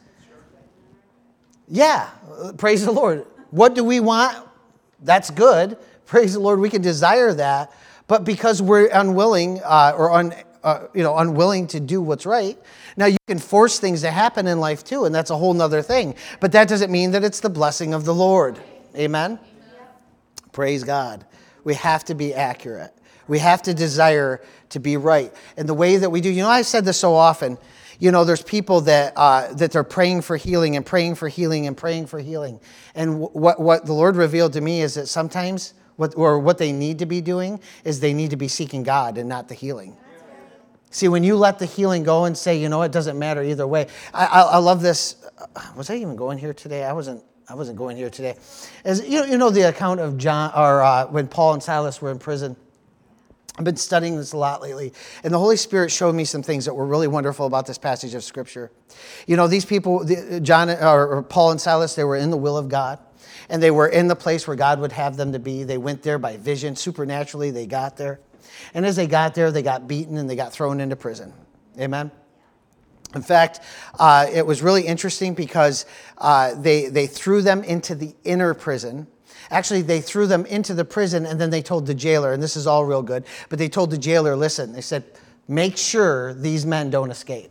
Yeah, praise the Lord. What do we want? That's good. Praise the Lord, we can desire that. But because we're unwilling unwilling to do what's right. Now, you can force things to happen in life too, and that's a whole nother thing. But that doesn't mean that it's the blessing of the Lord. Amen? Praise God. We have to be accurate. We have to desire to be right. And the way that we do, I've said this so often, there's people that they're praying for healing and praying for healing and praying for healing. And what the Lord revealed to me is that sometimes what they need to be doing is they need to be seeking God and not the healing. See, when you let the healing go and say, it doesn't matter either way. I love this. Was I even going here today? I wasn't going here today. As the account of John, or when Paul and Silas were in prison. I've been studying this a lot lately, and the Holy Spirit showed me some things that were really wonderful about this passage of Scripture. These people, Paul and Silas, they were in the will of God, and they were in the place where God would have them to be. They went there by vision. Supernaturally, they got there. And as they got there, they got beaten and they got thrown into prison. Amen? In fact, it was really interesting because they threw them into the inner prison. Actually, they threw them into the prison, and then they told the jailer, and this is all real good, but they told the jailer, listen, they said, make sure these men don't escape.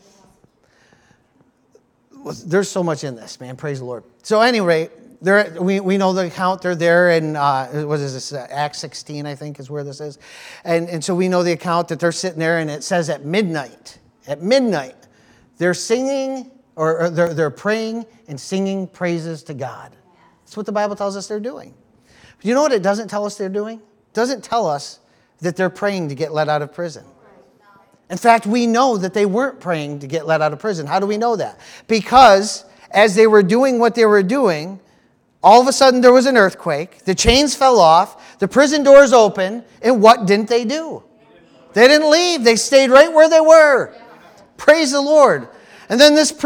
There's so much in this, man. Praise the Lord. So anyway, we know the account. They're there in, what is this, Acts 16, I think is where this is. And so we know the account that they're sitting there, and it says at midnight, they're singing, or they're praying and singing praises to God. That's what the Bible tells us they're doing. But you know what it doesn't tell us they're doing? It doesn't tell us that they're praying to get let out of prison. In fact, we know that they weren't praying to get let out of prison. How do we know that? Because as they were doing what they were doing, All of a sudden, there was an earthquake. The chains fell off. The prison doors opened. And what didn't they do? They didn't leave. They stayed right where they were. Praise the Lord. And then this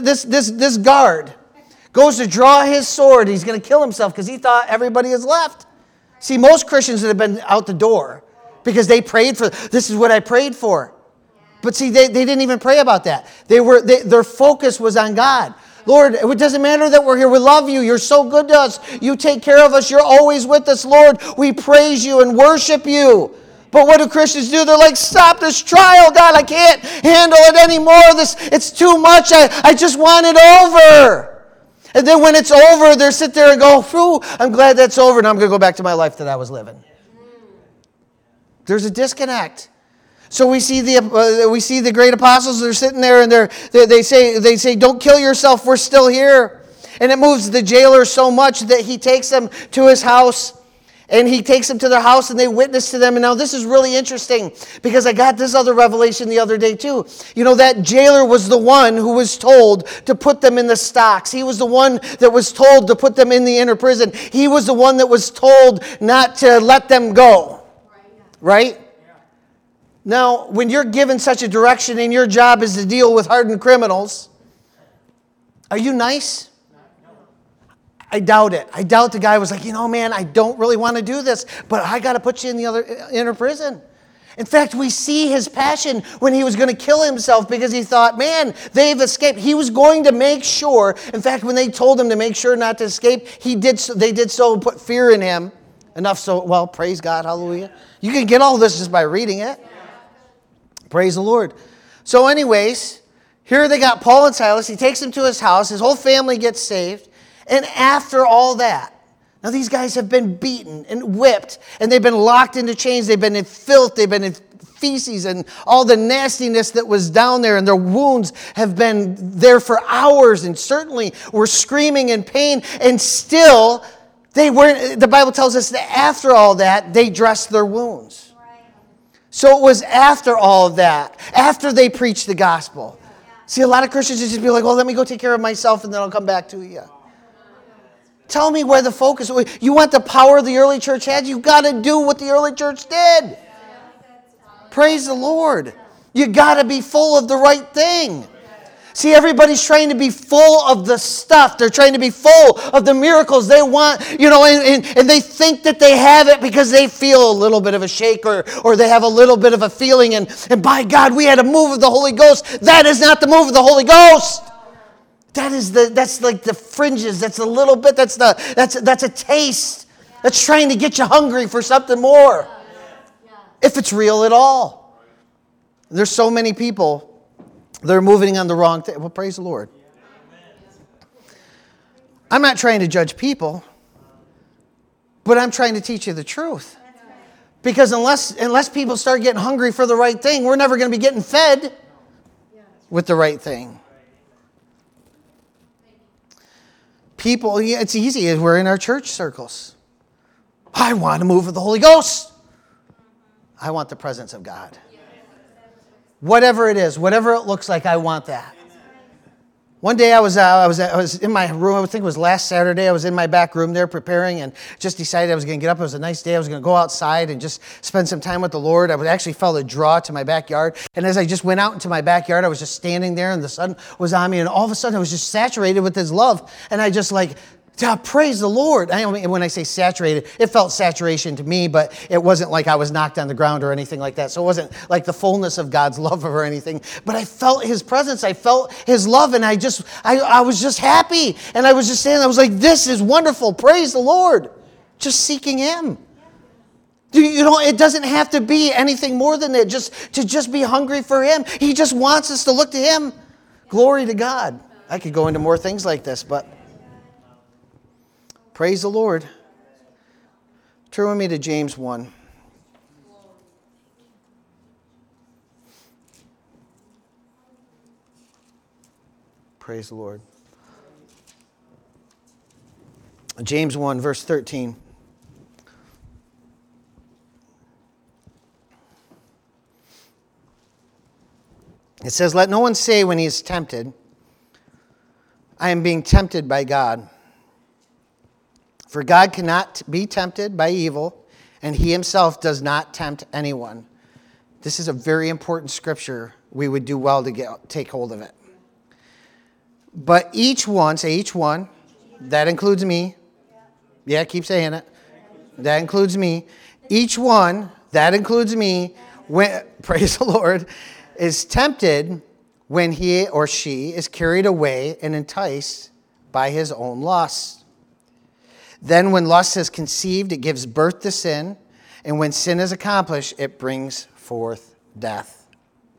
guard goes to draw his sword. He's going to kill himself because he thought everybody has left. See, most Christians would have been out the door because they prayed for, this is what I prayed for. But see, they didn't even pray about that. Their focus was on God. Lord, it doesn't matter that we're here. We love you. You're so good to us. You take care of us. You're always with us, Lord. We praise you and worship you. But what do Christians do? They're like, stop this trial, God. I can't handle it anymore. It's too much. I just want it over. And then when it's over, they sit there and go, phew, I'm glad that's over. And I'm going to go back to my life that I was living. There's a disconnect. So we see the great apostles. They're sitting there and they say, don't kill yourself. We're still here. And it moves the jailer so much that he takes them to his house. And he takes them to their house and they witness to them. And now this is really interesting because I got this other revelation the other day too. You know, that jailer was the one who was told to put them in the stocks. He was the one that was told to put them in the inner prison. He was the one that was told not to let them go. Right? Now, when you're given such a direction and your job is to deal with hardened criminals, are you nice? I doubt it. I doubt the guy was like, man, I don't really want to do this, but I got to put you in the other inner prison. In fact, we see his passion when he was going to kill himself because he thought, man, they've escaped. He was going to make sure. In fact, when they told him to make sure not to escape, they did so and put fear in him. Enough so, well, praise God, hallelujah. You can get all this just by reading it. Praise the Lord. So anyways, here they got Paul and Silas. He takes them to his house. His whole family gets saved. And after all that, now these guys have been beaten and whipped, and they've been locked into chains. They've been in filth. They've been in feces and all the nastiness that was down there, and their wounds have been there for hours and certainly were screaming in pain. And still, they weren't. The Bible tells us that after all that, they dressed their wounds. So it was after all of that, after they preached the gospel. See, a lot of Christians just be like, well, let me go take care of myself and then I'll come back to you. Tell me where the focus is. You want the power the early church had? You've got to do what the early church did. Praise the Lord. You got to be full of the right thing. See, everybody's trying to be full of the stuff. They're trying to be full of the miracles they want, and they think that they have it because they feel a little bit of a shake or they have a little bit of a feeling. And by God, we had a move of the Holy Ghost. That is not the move of the Holy Ghost. That's like the fringes. That's a little bit. That's a taste. That's trying to get you hungry for something more. If it's real at all. There's so many people. They're moving on the wrong thing. Well, praise the Lord. I'm not trying to judge people, but I'm trying to teach you the truth. Because unless people start getting hungry for the right thing, we're never going to be getting fed with the right thing. People, it's easy. We're in our church circles. I want to move with the Holy Ghost. I want the presence of God. Whatever it is, whatever it looks like, I want that. One day I was in my room. I think it was last Saturday. I was in my back room there preparing and just decided I was going to get up. It was a nice day. I was going to go outside and just spend some time with the Lord. I actually felt a draw to my backyard. And as I just went out into my backyard, I was just standing there and the sun was on me. And all of a sudden I was just saturated with His love. And I just praise the Lord. When I say saturated, it felt saturation to me, but it wasn't like I was knocked on the ground or anything like that. So it wasn't like the fullness of God's love or anything. But I felt His presence. I felt His love, and I was just happy. And I was just saying, I was like, this is wonderful. Praise the Lord. Just seeking Him. It doesn't have to be anything more than that. Just be hungry for Him. He just wants us to look to Him. Glory to God. I could go into more things like this, but praise the Lord. Turn with me to James 1. Praise the Lord. James 1, verse 13. It says, let no one say when he is tempted, I am being tempted by God. For God cannot be tempted by evil, and he himself does not tempt anyone. This is a very important scripture. We would do well to take hold of it. But each one, say each one, that includes me. Yeah, keep saying it. That includes me. Each one, that includes me, praise the Lord, is tempted when he or she is carried away and enticed by his own lust. Then when lust is conceived, it gives birth to sin. And when sin is accomplished, it brings forth death.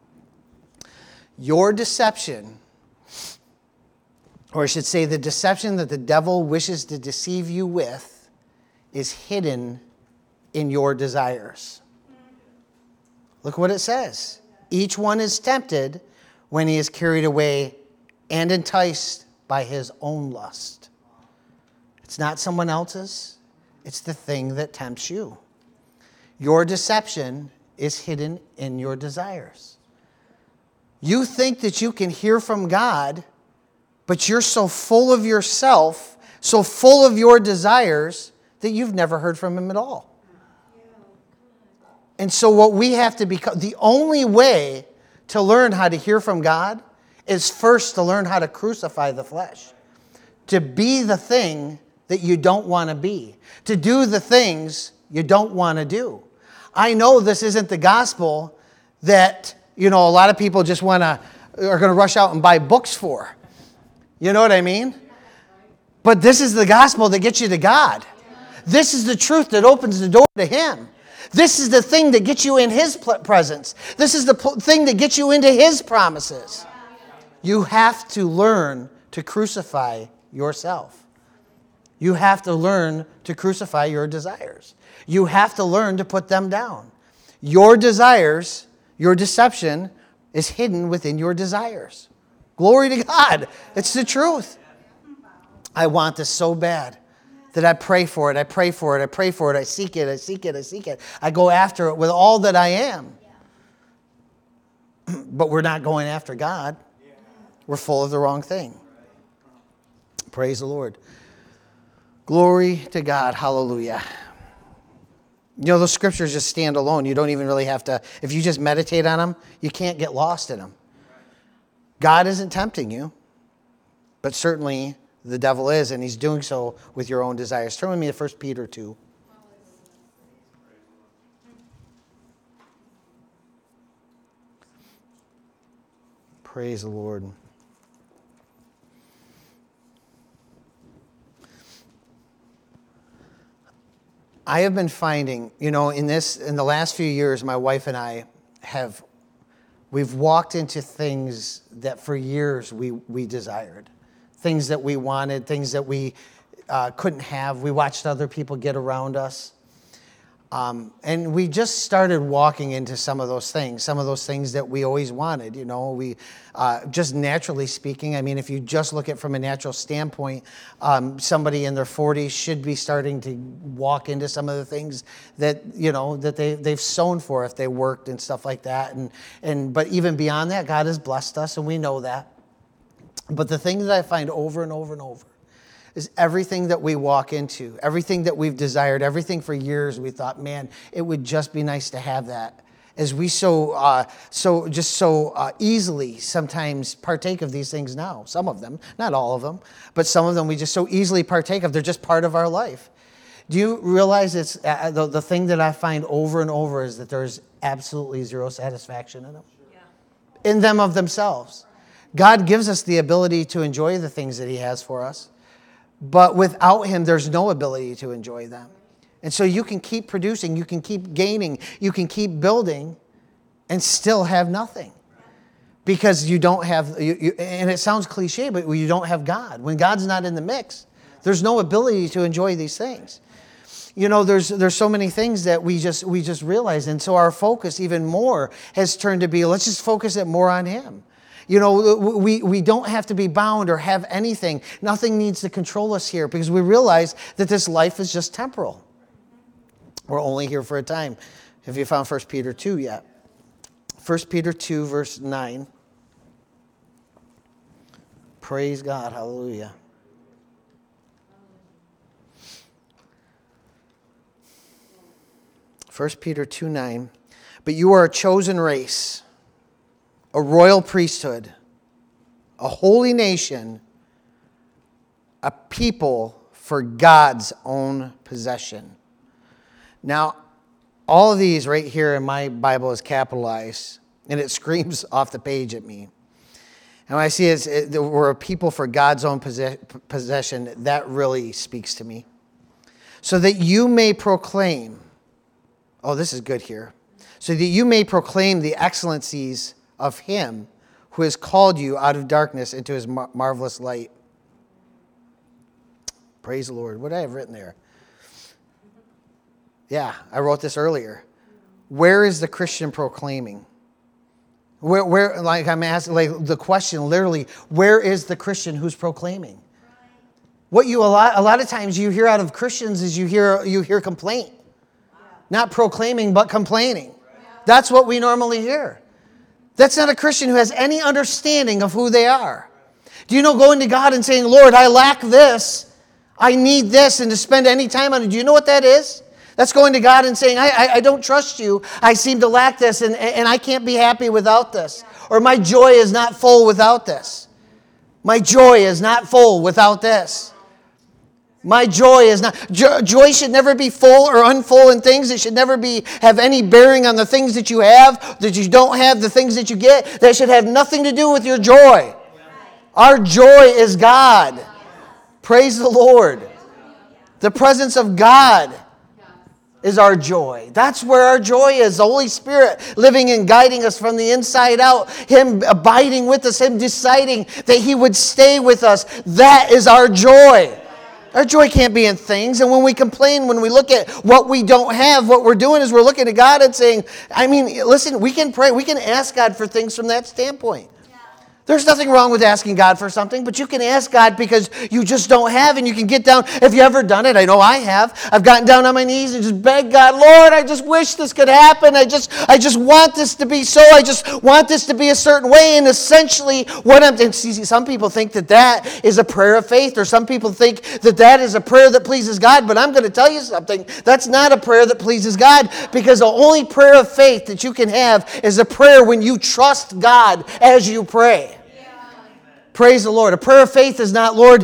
Your deception, or I should say the deception that the devil wishes to deceive you with, is hidden in your desires. Look what it says. Each one is tempted when he is carried away and enticed by his own lust. It's not someone else's. It's the thing that tempts you. Your deception is hidden in your desires. You think that you can hear from God, but you're so full of yourself, so full of your desires, that you've never heard from him at all. And so what we have to become, the only way to learn how to hear from God is first to learn how to crucify the flesh. To be the thing that you don't want to be. To do the things you don't want to do. I know this isn't the gospel that, a lot of people just are going to rush out and buy books for. You know what I mean? But this is the gospel that gets you to God. This is the truth that opens the door to him. This is the thing that gets you in his presence. This is the thing that gets you into his promises. You have to learn to crucify yourself. You have to learn to crucify your desires. You have to learn to put them down. Your desires, your deception is hidden within your desires. Glory to God. It's the truth. I want this so bad that I pray for it. I pray for it. I pray for it. I seek it. I seek it. I seek it. I go after it with all that I am. But we're not going after God. We're full of the wrong thing. Praise the Lord. Glory to God. Hallelujah. Those scriptures just stand alone. You don't even really have to, if you just meditate on them, you can't get lost in them. God isn't tempting you, but certainly the devil is, and he's doing so with your own desires. Turn with me to 1 Peter 2. Praise the Lord. I have been finding, in the last few years, my wife and I we've walked into things that for years we desired. Things that we wanted, things that we couldn't have. We watched other people get around us. And we just started walking into some of those things that we always wanted. We just naturally speaking, if you just look at it from a natural standpoint, somebody in their 40s should be starting to walk into some of the things that, that they've sown for if they worked and stuff like that. But even beyond that, God has blessed us, and we know that. But the thing that I find over and over and over is everything that we walk into, everything that we've desired, everything for years we thought, man, it would just be nice to have that. As we so easily sometimes partake of these things now. Some of them, not all of them, but some of them we just so easily partake of. They're just part of our life. Do you realize it's the thing that I find over and over is that there's absolutely zero satisfaction in them? Yeah. In them of themselves. God gives us the ability to enjoy the things that he has for us. But without him, there's no ability to enjoy them. And so you can keep producing, you can keep gaining, you can keep building, and still have nothing. Because you don't have, and it sounds cliche, but you don't have God. When God's not in the mix, there's no ability to enjoy these things. There's so many things that we just realize. And so our focus even more has turned to be, let's just focus it more on him. We don't have to be bound or have anything. Nothing needs to control us here because we realize that this life is just temporal. We're only here for a time. Have you found 1 Peter 2 yet? 1 Peter 2, verse 9. Praise God. Hallelujah. 1 Peter 2:9. But you are a chosen race, a royal priesthood, a holy nation, a people for God's own possession. Now, all of these right here in my Bible is capitalized, and it screams off the page at me. And when I see we're a people for God's own possession, that really speaks to me. So that you may proclaim, oh, this is good here. So that you may proclaim the excellencies of Him who has called you out of darkness into His marvelous light. Praise the Lord. What did I have written there? Yeah, I wrote this earlier. Where is the Christian proclaiming? Where, like I'm asking, like the question literally, where is the Christian who's proclaiming? What a lot of times you hear out of Christians is you hear complaint. Not proclaiming, but complaining. That's what we normally hear. That's not a Christian who has any understanding of who they are. Do you know going to God and saying, Lord, I lack this, I need this, and to spend any time on it, do you know what that is? That's going to God and saying, I don't trust you. I seem to lack this, and I can't be happy without this. Or my joy is not full without this. My joy is not full without this. My joy is not... Joy should never be full or unfull in things. It should never have any bearing on the things that you have, that you don't have, the things that you get. That should have nothing to do with your joy. Our joy is God. Praise the Lord. The presence of God is our joy. That's where our joy is. The Holy Spirit living and guiding us from the inside out. Him abiding with us. Him deciding that He would stay with us. That is our joy. Our joy can't be in things. And when we complain, when we look at what we don't have, what we're doing is we're looking at God and saying, listen, we can pray. We can ask God for things from that standpoint. There's nothing wrong with asking God for something, but you can ask God because you just don't have, and you can get down. Have you ever done it? I know I have. I've gotten down on my knees and just begged God, Lord, I just wish this could happen. I just want this to be so. I just want this to be a certain way. And essentially, some people think that is a prayer of faith, or some people think that is a prayer that pleases God. But I'm going to tell you something. That's not a prayer that pleases God, because the only prayer of faith that you can have is a prayer when you trust God as you pray. Praise the Lord. A prayer of faith is not, Lord,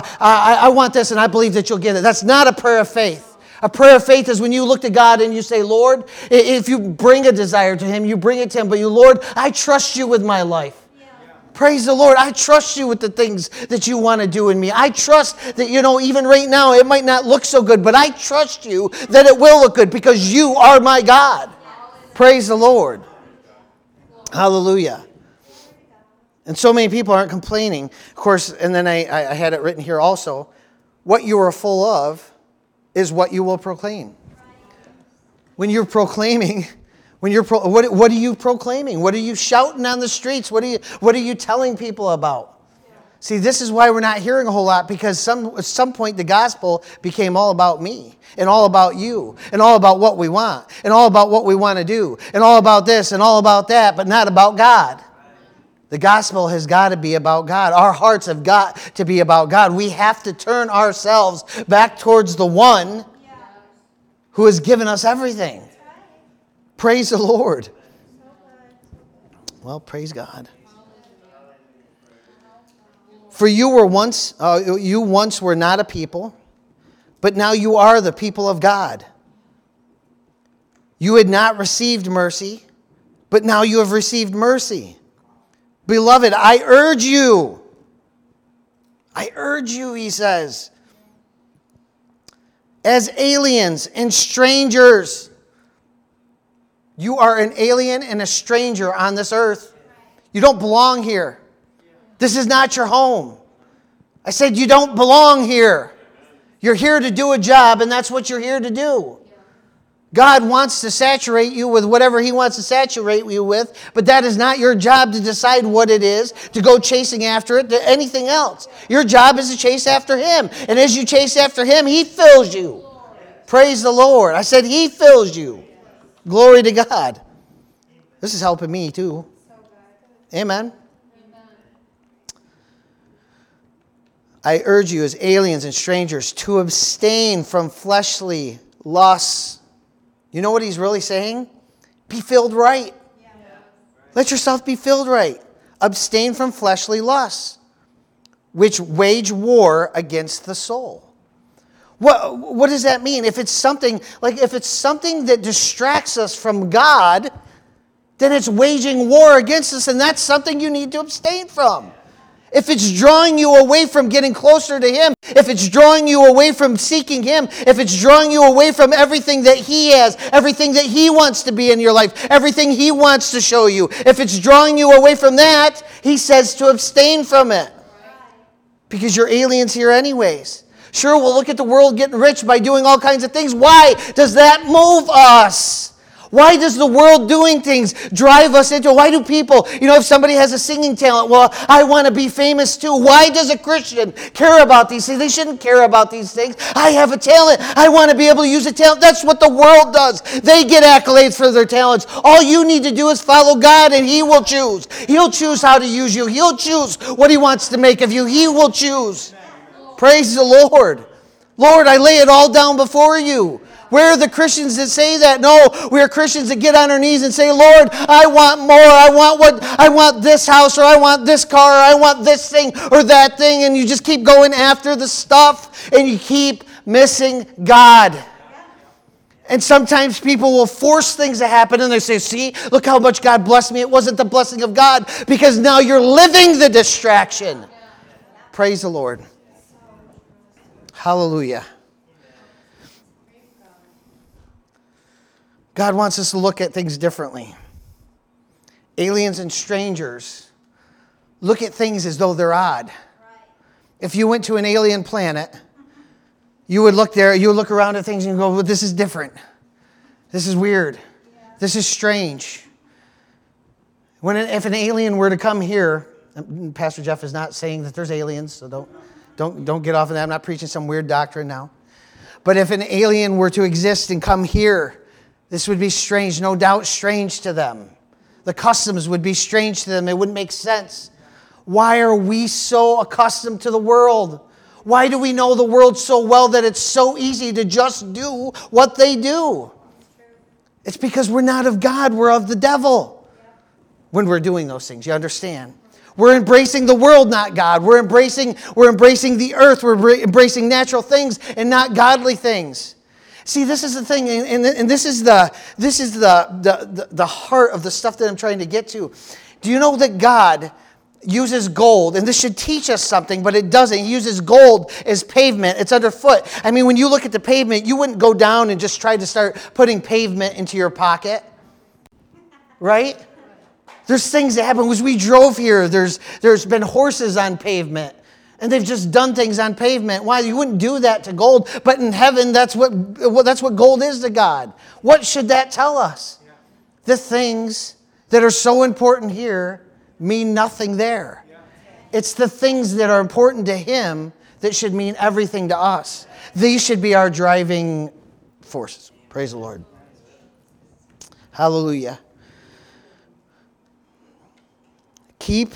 I want this and I believe that you'll get it. That's not a prayer of faith. A prayer of faith is when you look to God and you say, Lord, if you bring a desire to Him, you bring it to Him. But Lord, I trust you with my life. Yeah. Praise the Lord. I trust you with the things that you want to do in me. I trust that, even right now, it might not look so good, but I trust you that it will look good because you are my God. Praise the Lord. Hallelujah. And so many people aren't complaining. Of course, and then I had it written here also. What you are full of is what you will proclaim. When you're proclaiming, what are you proclaiming? What are you shouting on the streets? What are you telling people about? See, this is why we're not hearing a whole lot, because at some point the gospel became all about me and all about you and all about what we want and all about what we want to do and all about this and all about that, but not about God. The gospel has got to be about God. Our hearts have got to be about God. We have to turn ourselves back towards the one who has given us everything. Praise the Lord. Well, praise God. For you once were not a people, but now you are the people of God. You had not received mercy, but now you have received mercy. Beloved, I urge you, he says, as aliens and strangers. You are an alien and a stranger on this earth. You don't belong here. This is not your home. I said you don't belong here. You're here to do a job, and that's what you're here to do. God wants to saturate you with whatever He wants to saturate you with, but that is not your job to decide what it is, to go chasing after it, to anything else. Your job is to chase after Him. And as you chase after Him, He fills you. Praise the Lord. I said He fills you. Glory to God. This is helping me too. Amen. I urge you as aliens and strangers to abstain from fleshly lusts You know what he's really saying? Be filled right. Let yourself be filled right. Abstain from fleshly lusts, which wage war against the soul. What does that mean? If it's something that distracts us from God, then it's waging war against us, and that's something you need to abstain from. If it's drawing you away from getting closer to Him, if it's drawing you away from seeking Him, if it's drawing you away from everything that He has, everything that He wants to be in your life, everything He wants to show you, if it's drawing you away from that, He says to abstain from it. Because you're aliens here anyways. Sure, we'll look at the world getting rich by doing all kinds of things. Why does that move us? Why does the world doing things drive us into? Why do people, if somebody has a singing talent, well, I want to be famous too. Why does a Christian care about these things? They shouldn't care about these things. I have a talent. I want to be able to use a talent. That's what the world does. They get accolades for their talents. All you need to do is follow God and He will choose. He'll choose how to use you. He'll choose what He wants to make of you. He will choose. Praise the Lord. Lord, I lay it all down before you. Where are the Christians that say that? No, we are Christians that get on our knees and say, Lord, I want more. I want this house, or I want this car, or I want this thing or that thing. And you just keep going after the stuff and you keep missing God. And sometimes people will force things to happen and they say, see, look how much God blessed me. It wasn't the blessing of God, because now you're living the distraction. Praise the Lord. Hallelujah. God wants us to look at things differently. Aliens and strangers look at things as though they're odd. If you went to an alien planet, you would look there, you would look around at things and go, well, this is different. This is weird. This is strange. If an alien were to come here, Pastor Jeff is not saying that there's aliens, so don't get off of that. I'm not preaching some weird doctrine now. But if an alien were to exist and come here, this would be strange, no doubt strange to them. The customs would be strange to them. It wouldn't make sense. Why are we so accustomed to the world? Why do we know the world so well that it's so easy to just do what they do? It's because we're not of God, we're of the devil when we're doing those things. You understand? We're embracing the world, not God. We're embracing the earth. We're embracing natural things and not godly things. See, this is the thing, and this is the heart of the stuff that I'm trying to get to. Do you know that God uses gold, and this should teach us something, but it doesn't. He uses gold as pavement. It's underfoot. I mean, when you look at the pavement, you wouldn't go down and just try to start putting pavement into your pocket, right? There's things that happen. As we drove here, there's been horses on pavement. And they've just done things on pavement. Why? You wouldn't do that to gold. But in heaven, that's what gold is to God. What should that tell us? The things that are so important here mean nothing there. It's the things that are important to Him that should mean everything to us. These should be our driving forces. Praise the Lord. Hallelujah. Keep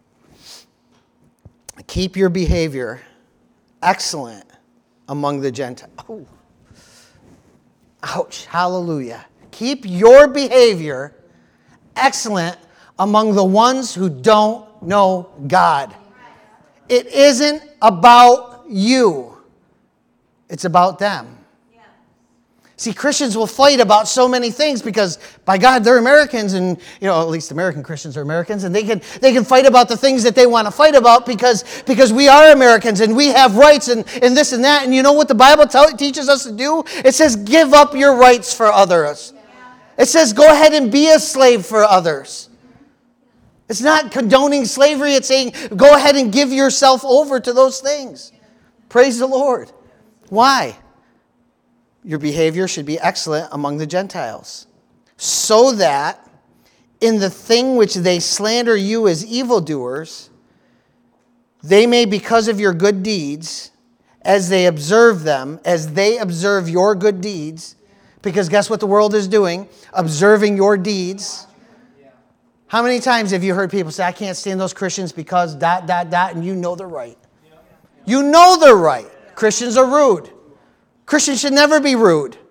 your behavior excellent among the Gentiles. Oh. Ouch. Hallelujah. Keep your behavior excellent among the ones who don't know God. It isn't about you. It's about them. See, Christians will fight about so many things because, by God, they're Americans, and at least American Christians are Americans, and they can fight about the things that they want to fight about because we are Americans and we have rights and this and that. And you know what the Bible teaches us to do? It says, give up your rights for others. It says, go ahead and be a slave for others. It's not condoning slavery. It's saying, go ahead and give yourself over to those things. Praise the Lord. Why? Your behavior should be excellent among the Gentiles, so that in the thing which they slander you as evildoers, they may, because of your good deeds, as they observe your good deeds, because guess what the world is doing? Observing your deeds. How many times have you heard people say, I can't stand those Christians because ... and you know they're right. You know they're right. Christians are rude. Christians should never be rude.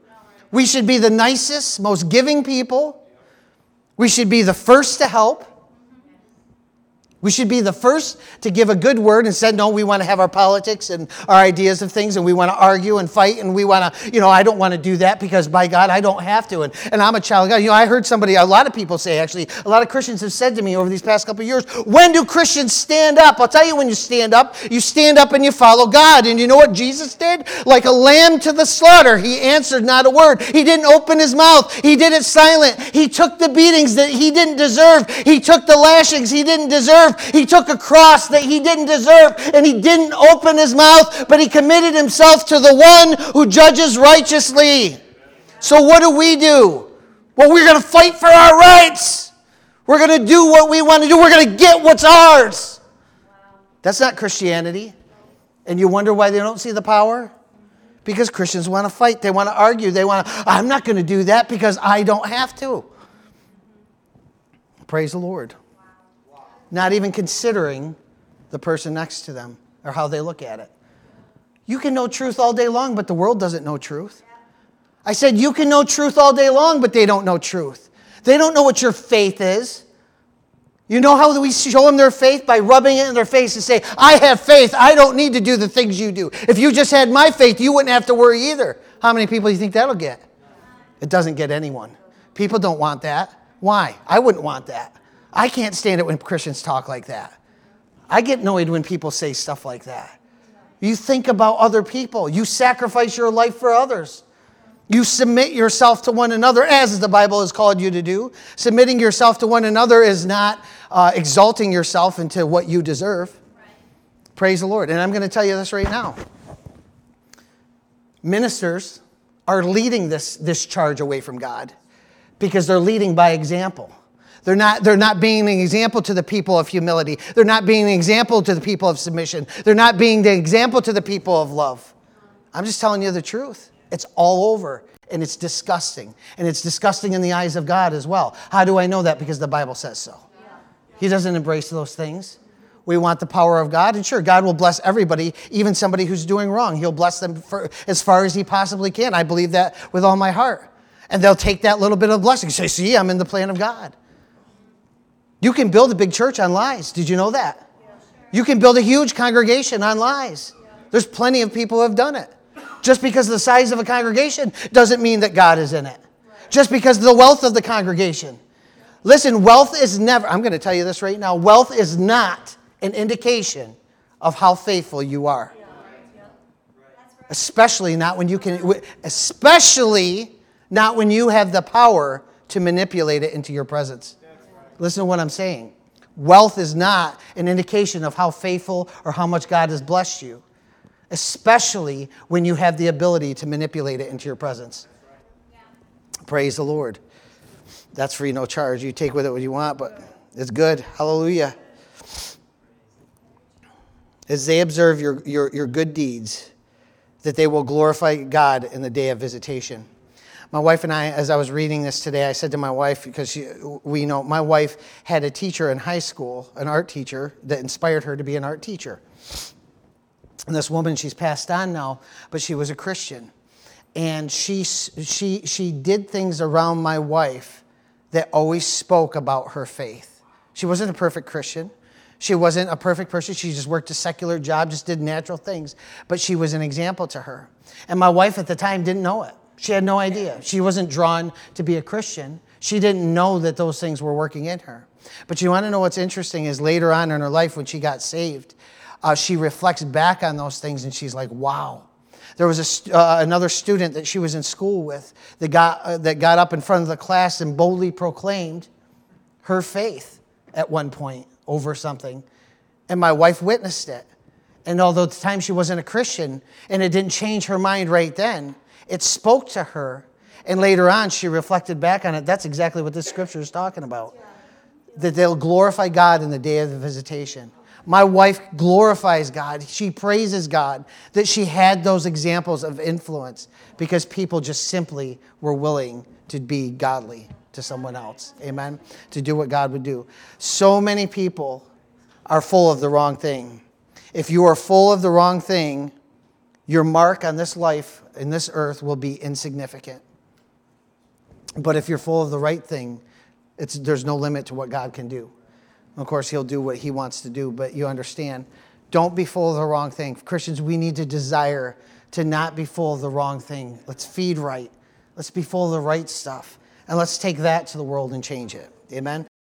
We should be the nicest, most giving people. We should be the first to help. We should be the first to give a good word and say, no, we want to have our politics and our ideas of things, and we want to argue and fight, and we want to, I don't want to do that because, by God, I don't have to. And I'm a child of God. I heard a lot of people say, actually, a lot of Christians have said to me over these past couple of years, when do Christians stand up? I'll tell you when you stand up and you follow God. And you know what Jesus did? Like a lamb to the slaughter, he answered not a word. He didn't open his mouth. He did it silent. He took the beatings that he didn't deserve. He took the lashings he didn't deserve. He took a cross that he didn't deserve, and he didn't open his mouth, but he committed himself to the one who judges righteously. So what do? Well, we're going to fight for our rights. We're going to do what we want to do. We're going to get what's ours. That's not Christianity. And you wonder why they don't see the power? Because Christians want to fight. They want to argue. I'm not going to do that because I don't have to. Praise the Lord. Not even considering the person next to them or how they look at it. You can know truth all day long, but the world doesn't know truth. I said you can know truth all day long, but they don't know truth. They don't know what your faith is. You know how we show them their faith? By rubbing it in their face and say, I have faith. I don't need to do the things you do. If you just had my faith, you wouldn't have to worry either. How many people do you think that'll get? It doesn't get anyone. People don't want that. Why? I wouldn't want that. I can't stand it when Christians talk like that. I get annoyed when people say stuff like that. You think about other people. You sacrifice your life for others. You submit yourself to one another, as the Bible has called you to do. Submitting yourself to one another is not exalting yourself into what you deserve. Right. Praise the Lord. And I'm going to tell you this right now. Ministers are leading this charge away from God because they're leading by example. They're not being an example to the people of humility. They're not being an example to the people of submission. They're not being the example to the people of love. I'm just telling you the truth. It's all over, and it's disgusting. And it's disgusting in the eyes of God as well. How do I know that? Because the Bible says so. He doesn't embrace those things. We want the power of God, and sure, God will bless everybody, even somebody who's doing wrong. He'll bless them as far as he possibly can. I believe that with all my heart. And they'll take that little bit of blessing. Say, see, I'm in the plan of God. You can build a big church on lies. Did you know that? You can build a huge congregation on lies. There's plenty of people who have done it. Just because of the size of a congregation doesn't mean that God is in it. Just because of the wealth of the congregation. Listen, wealth is never, I'm going to tell you this right now, wealth is not an indication of how faithful you are. Especially not when you have the power to manipulate it into your presence. Listen to what I'm saying. Wealth is not an indication of how faithful or how much God has blessed you, especially when you have the ability to manipulate it into your presence. Praise the Lord. That's free, no charge. You take with it what you want, but it's good. Hallelujah. As they observe your good deeds, that they will glorify God in the day of visitation. My wife and I, as I was reading this today, I said to my wife, because we know my wife had a teacher in high school, an art teacher, that inspired her to be an art teacher. And this woman, she's passed on now, but she was a Christian. And she did things around my wife that always spoke about her faith. She wasn't a perfect Christian. She wasn't a perfect person. She just worked a secular job, just did natural things. But she was an example to her. And my wife at the time didn't know it. She had no idea. She wasn't drawn to be a Christian. She didn't know that those things were working in her. But you want to know what's interesting is later on in her life when she got saved, she reflects back on those things and she's like, wow. There was another student that she was in school with that got up in front of the class and boldly proclaimed her faith at one point over something. And my wife witnessed it. And although at the time she wasn't a Christian and it didn't change her mind right then, it spoke to her. And later on she reflected back on it. That's exactly what this scripture is talking about. That they'll glorify God in the day of the visitation. My wife glorifies God. She praises God that she had those examples of influence because people just simply were willing to be godly to someone else. Amen? To do what God would do. So many people are full of the wrong thing. If you are full of the wrong thing, your mark on this life, in this earth, will be insignificant. But if you're full of the right thing, there's no limit to what God can do. Of course, he'll do what he wants to do, but you understand, don't be full of the wrong thing. Christians, we need to desire to not be full of the wrong thing. Let's feed right. Let's be full of the right stuff. And let's take that to the world and change it. Amen?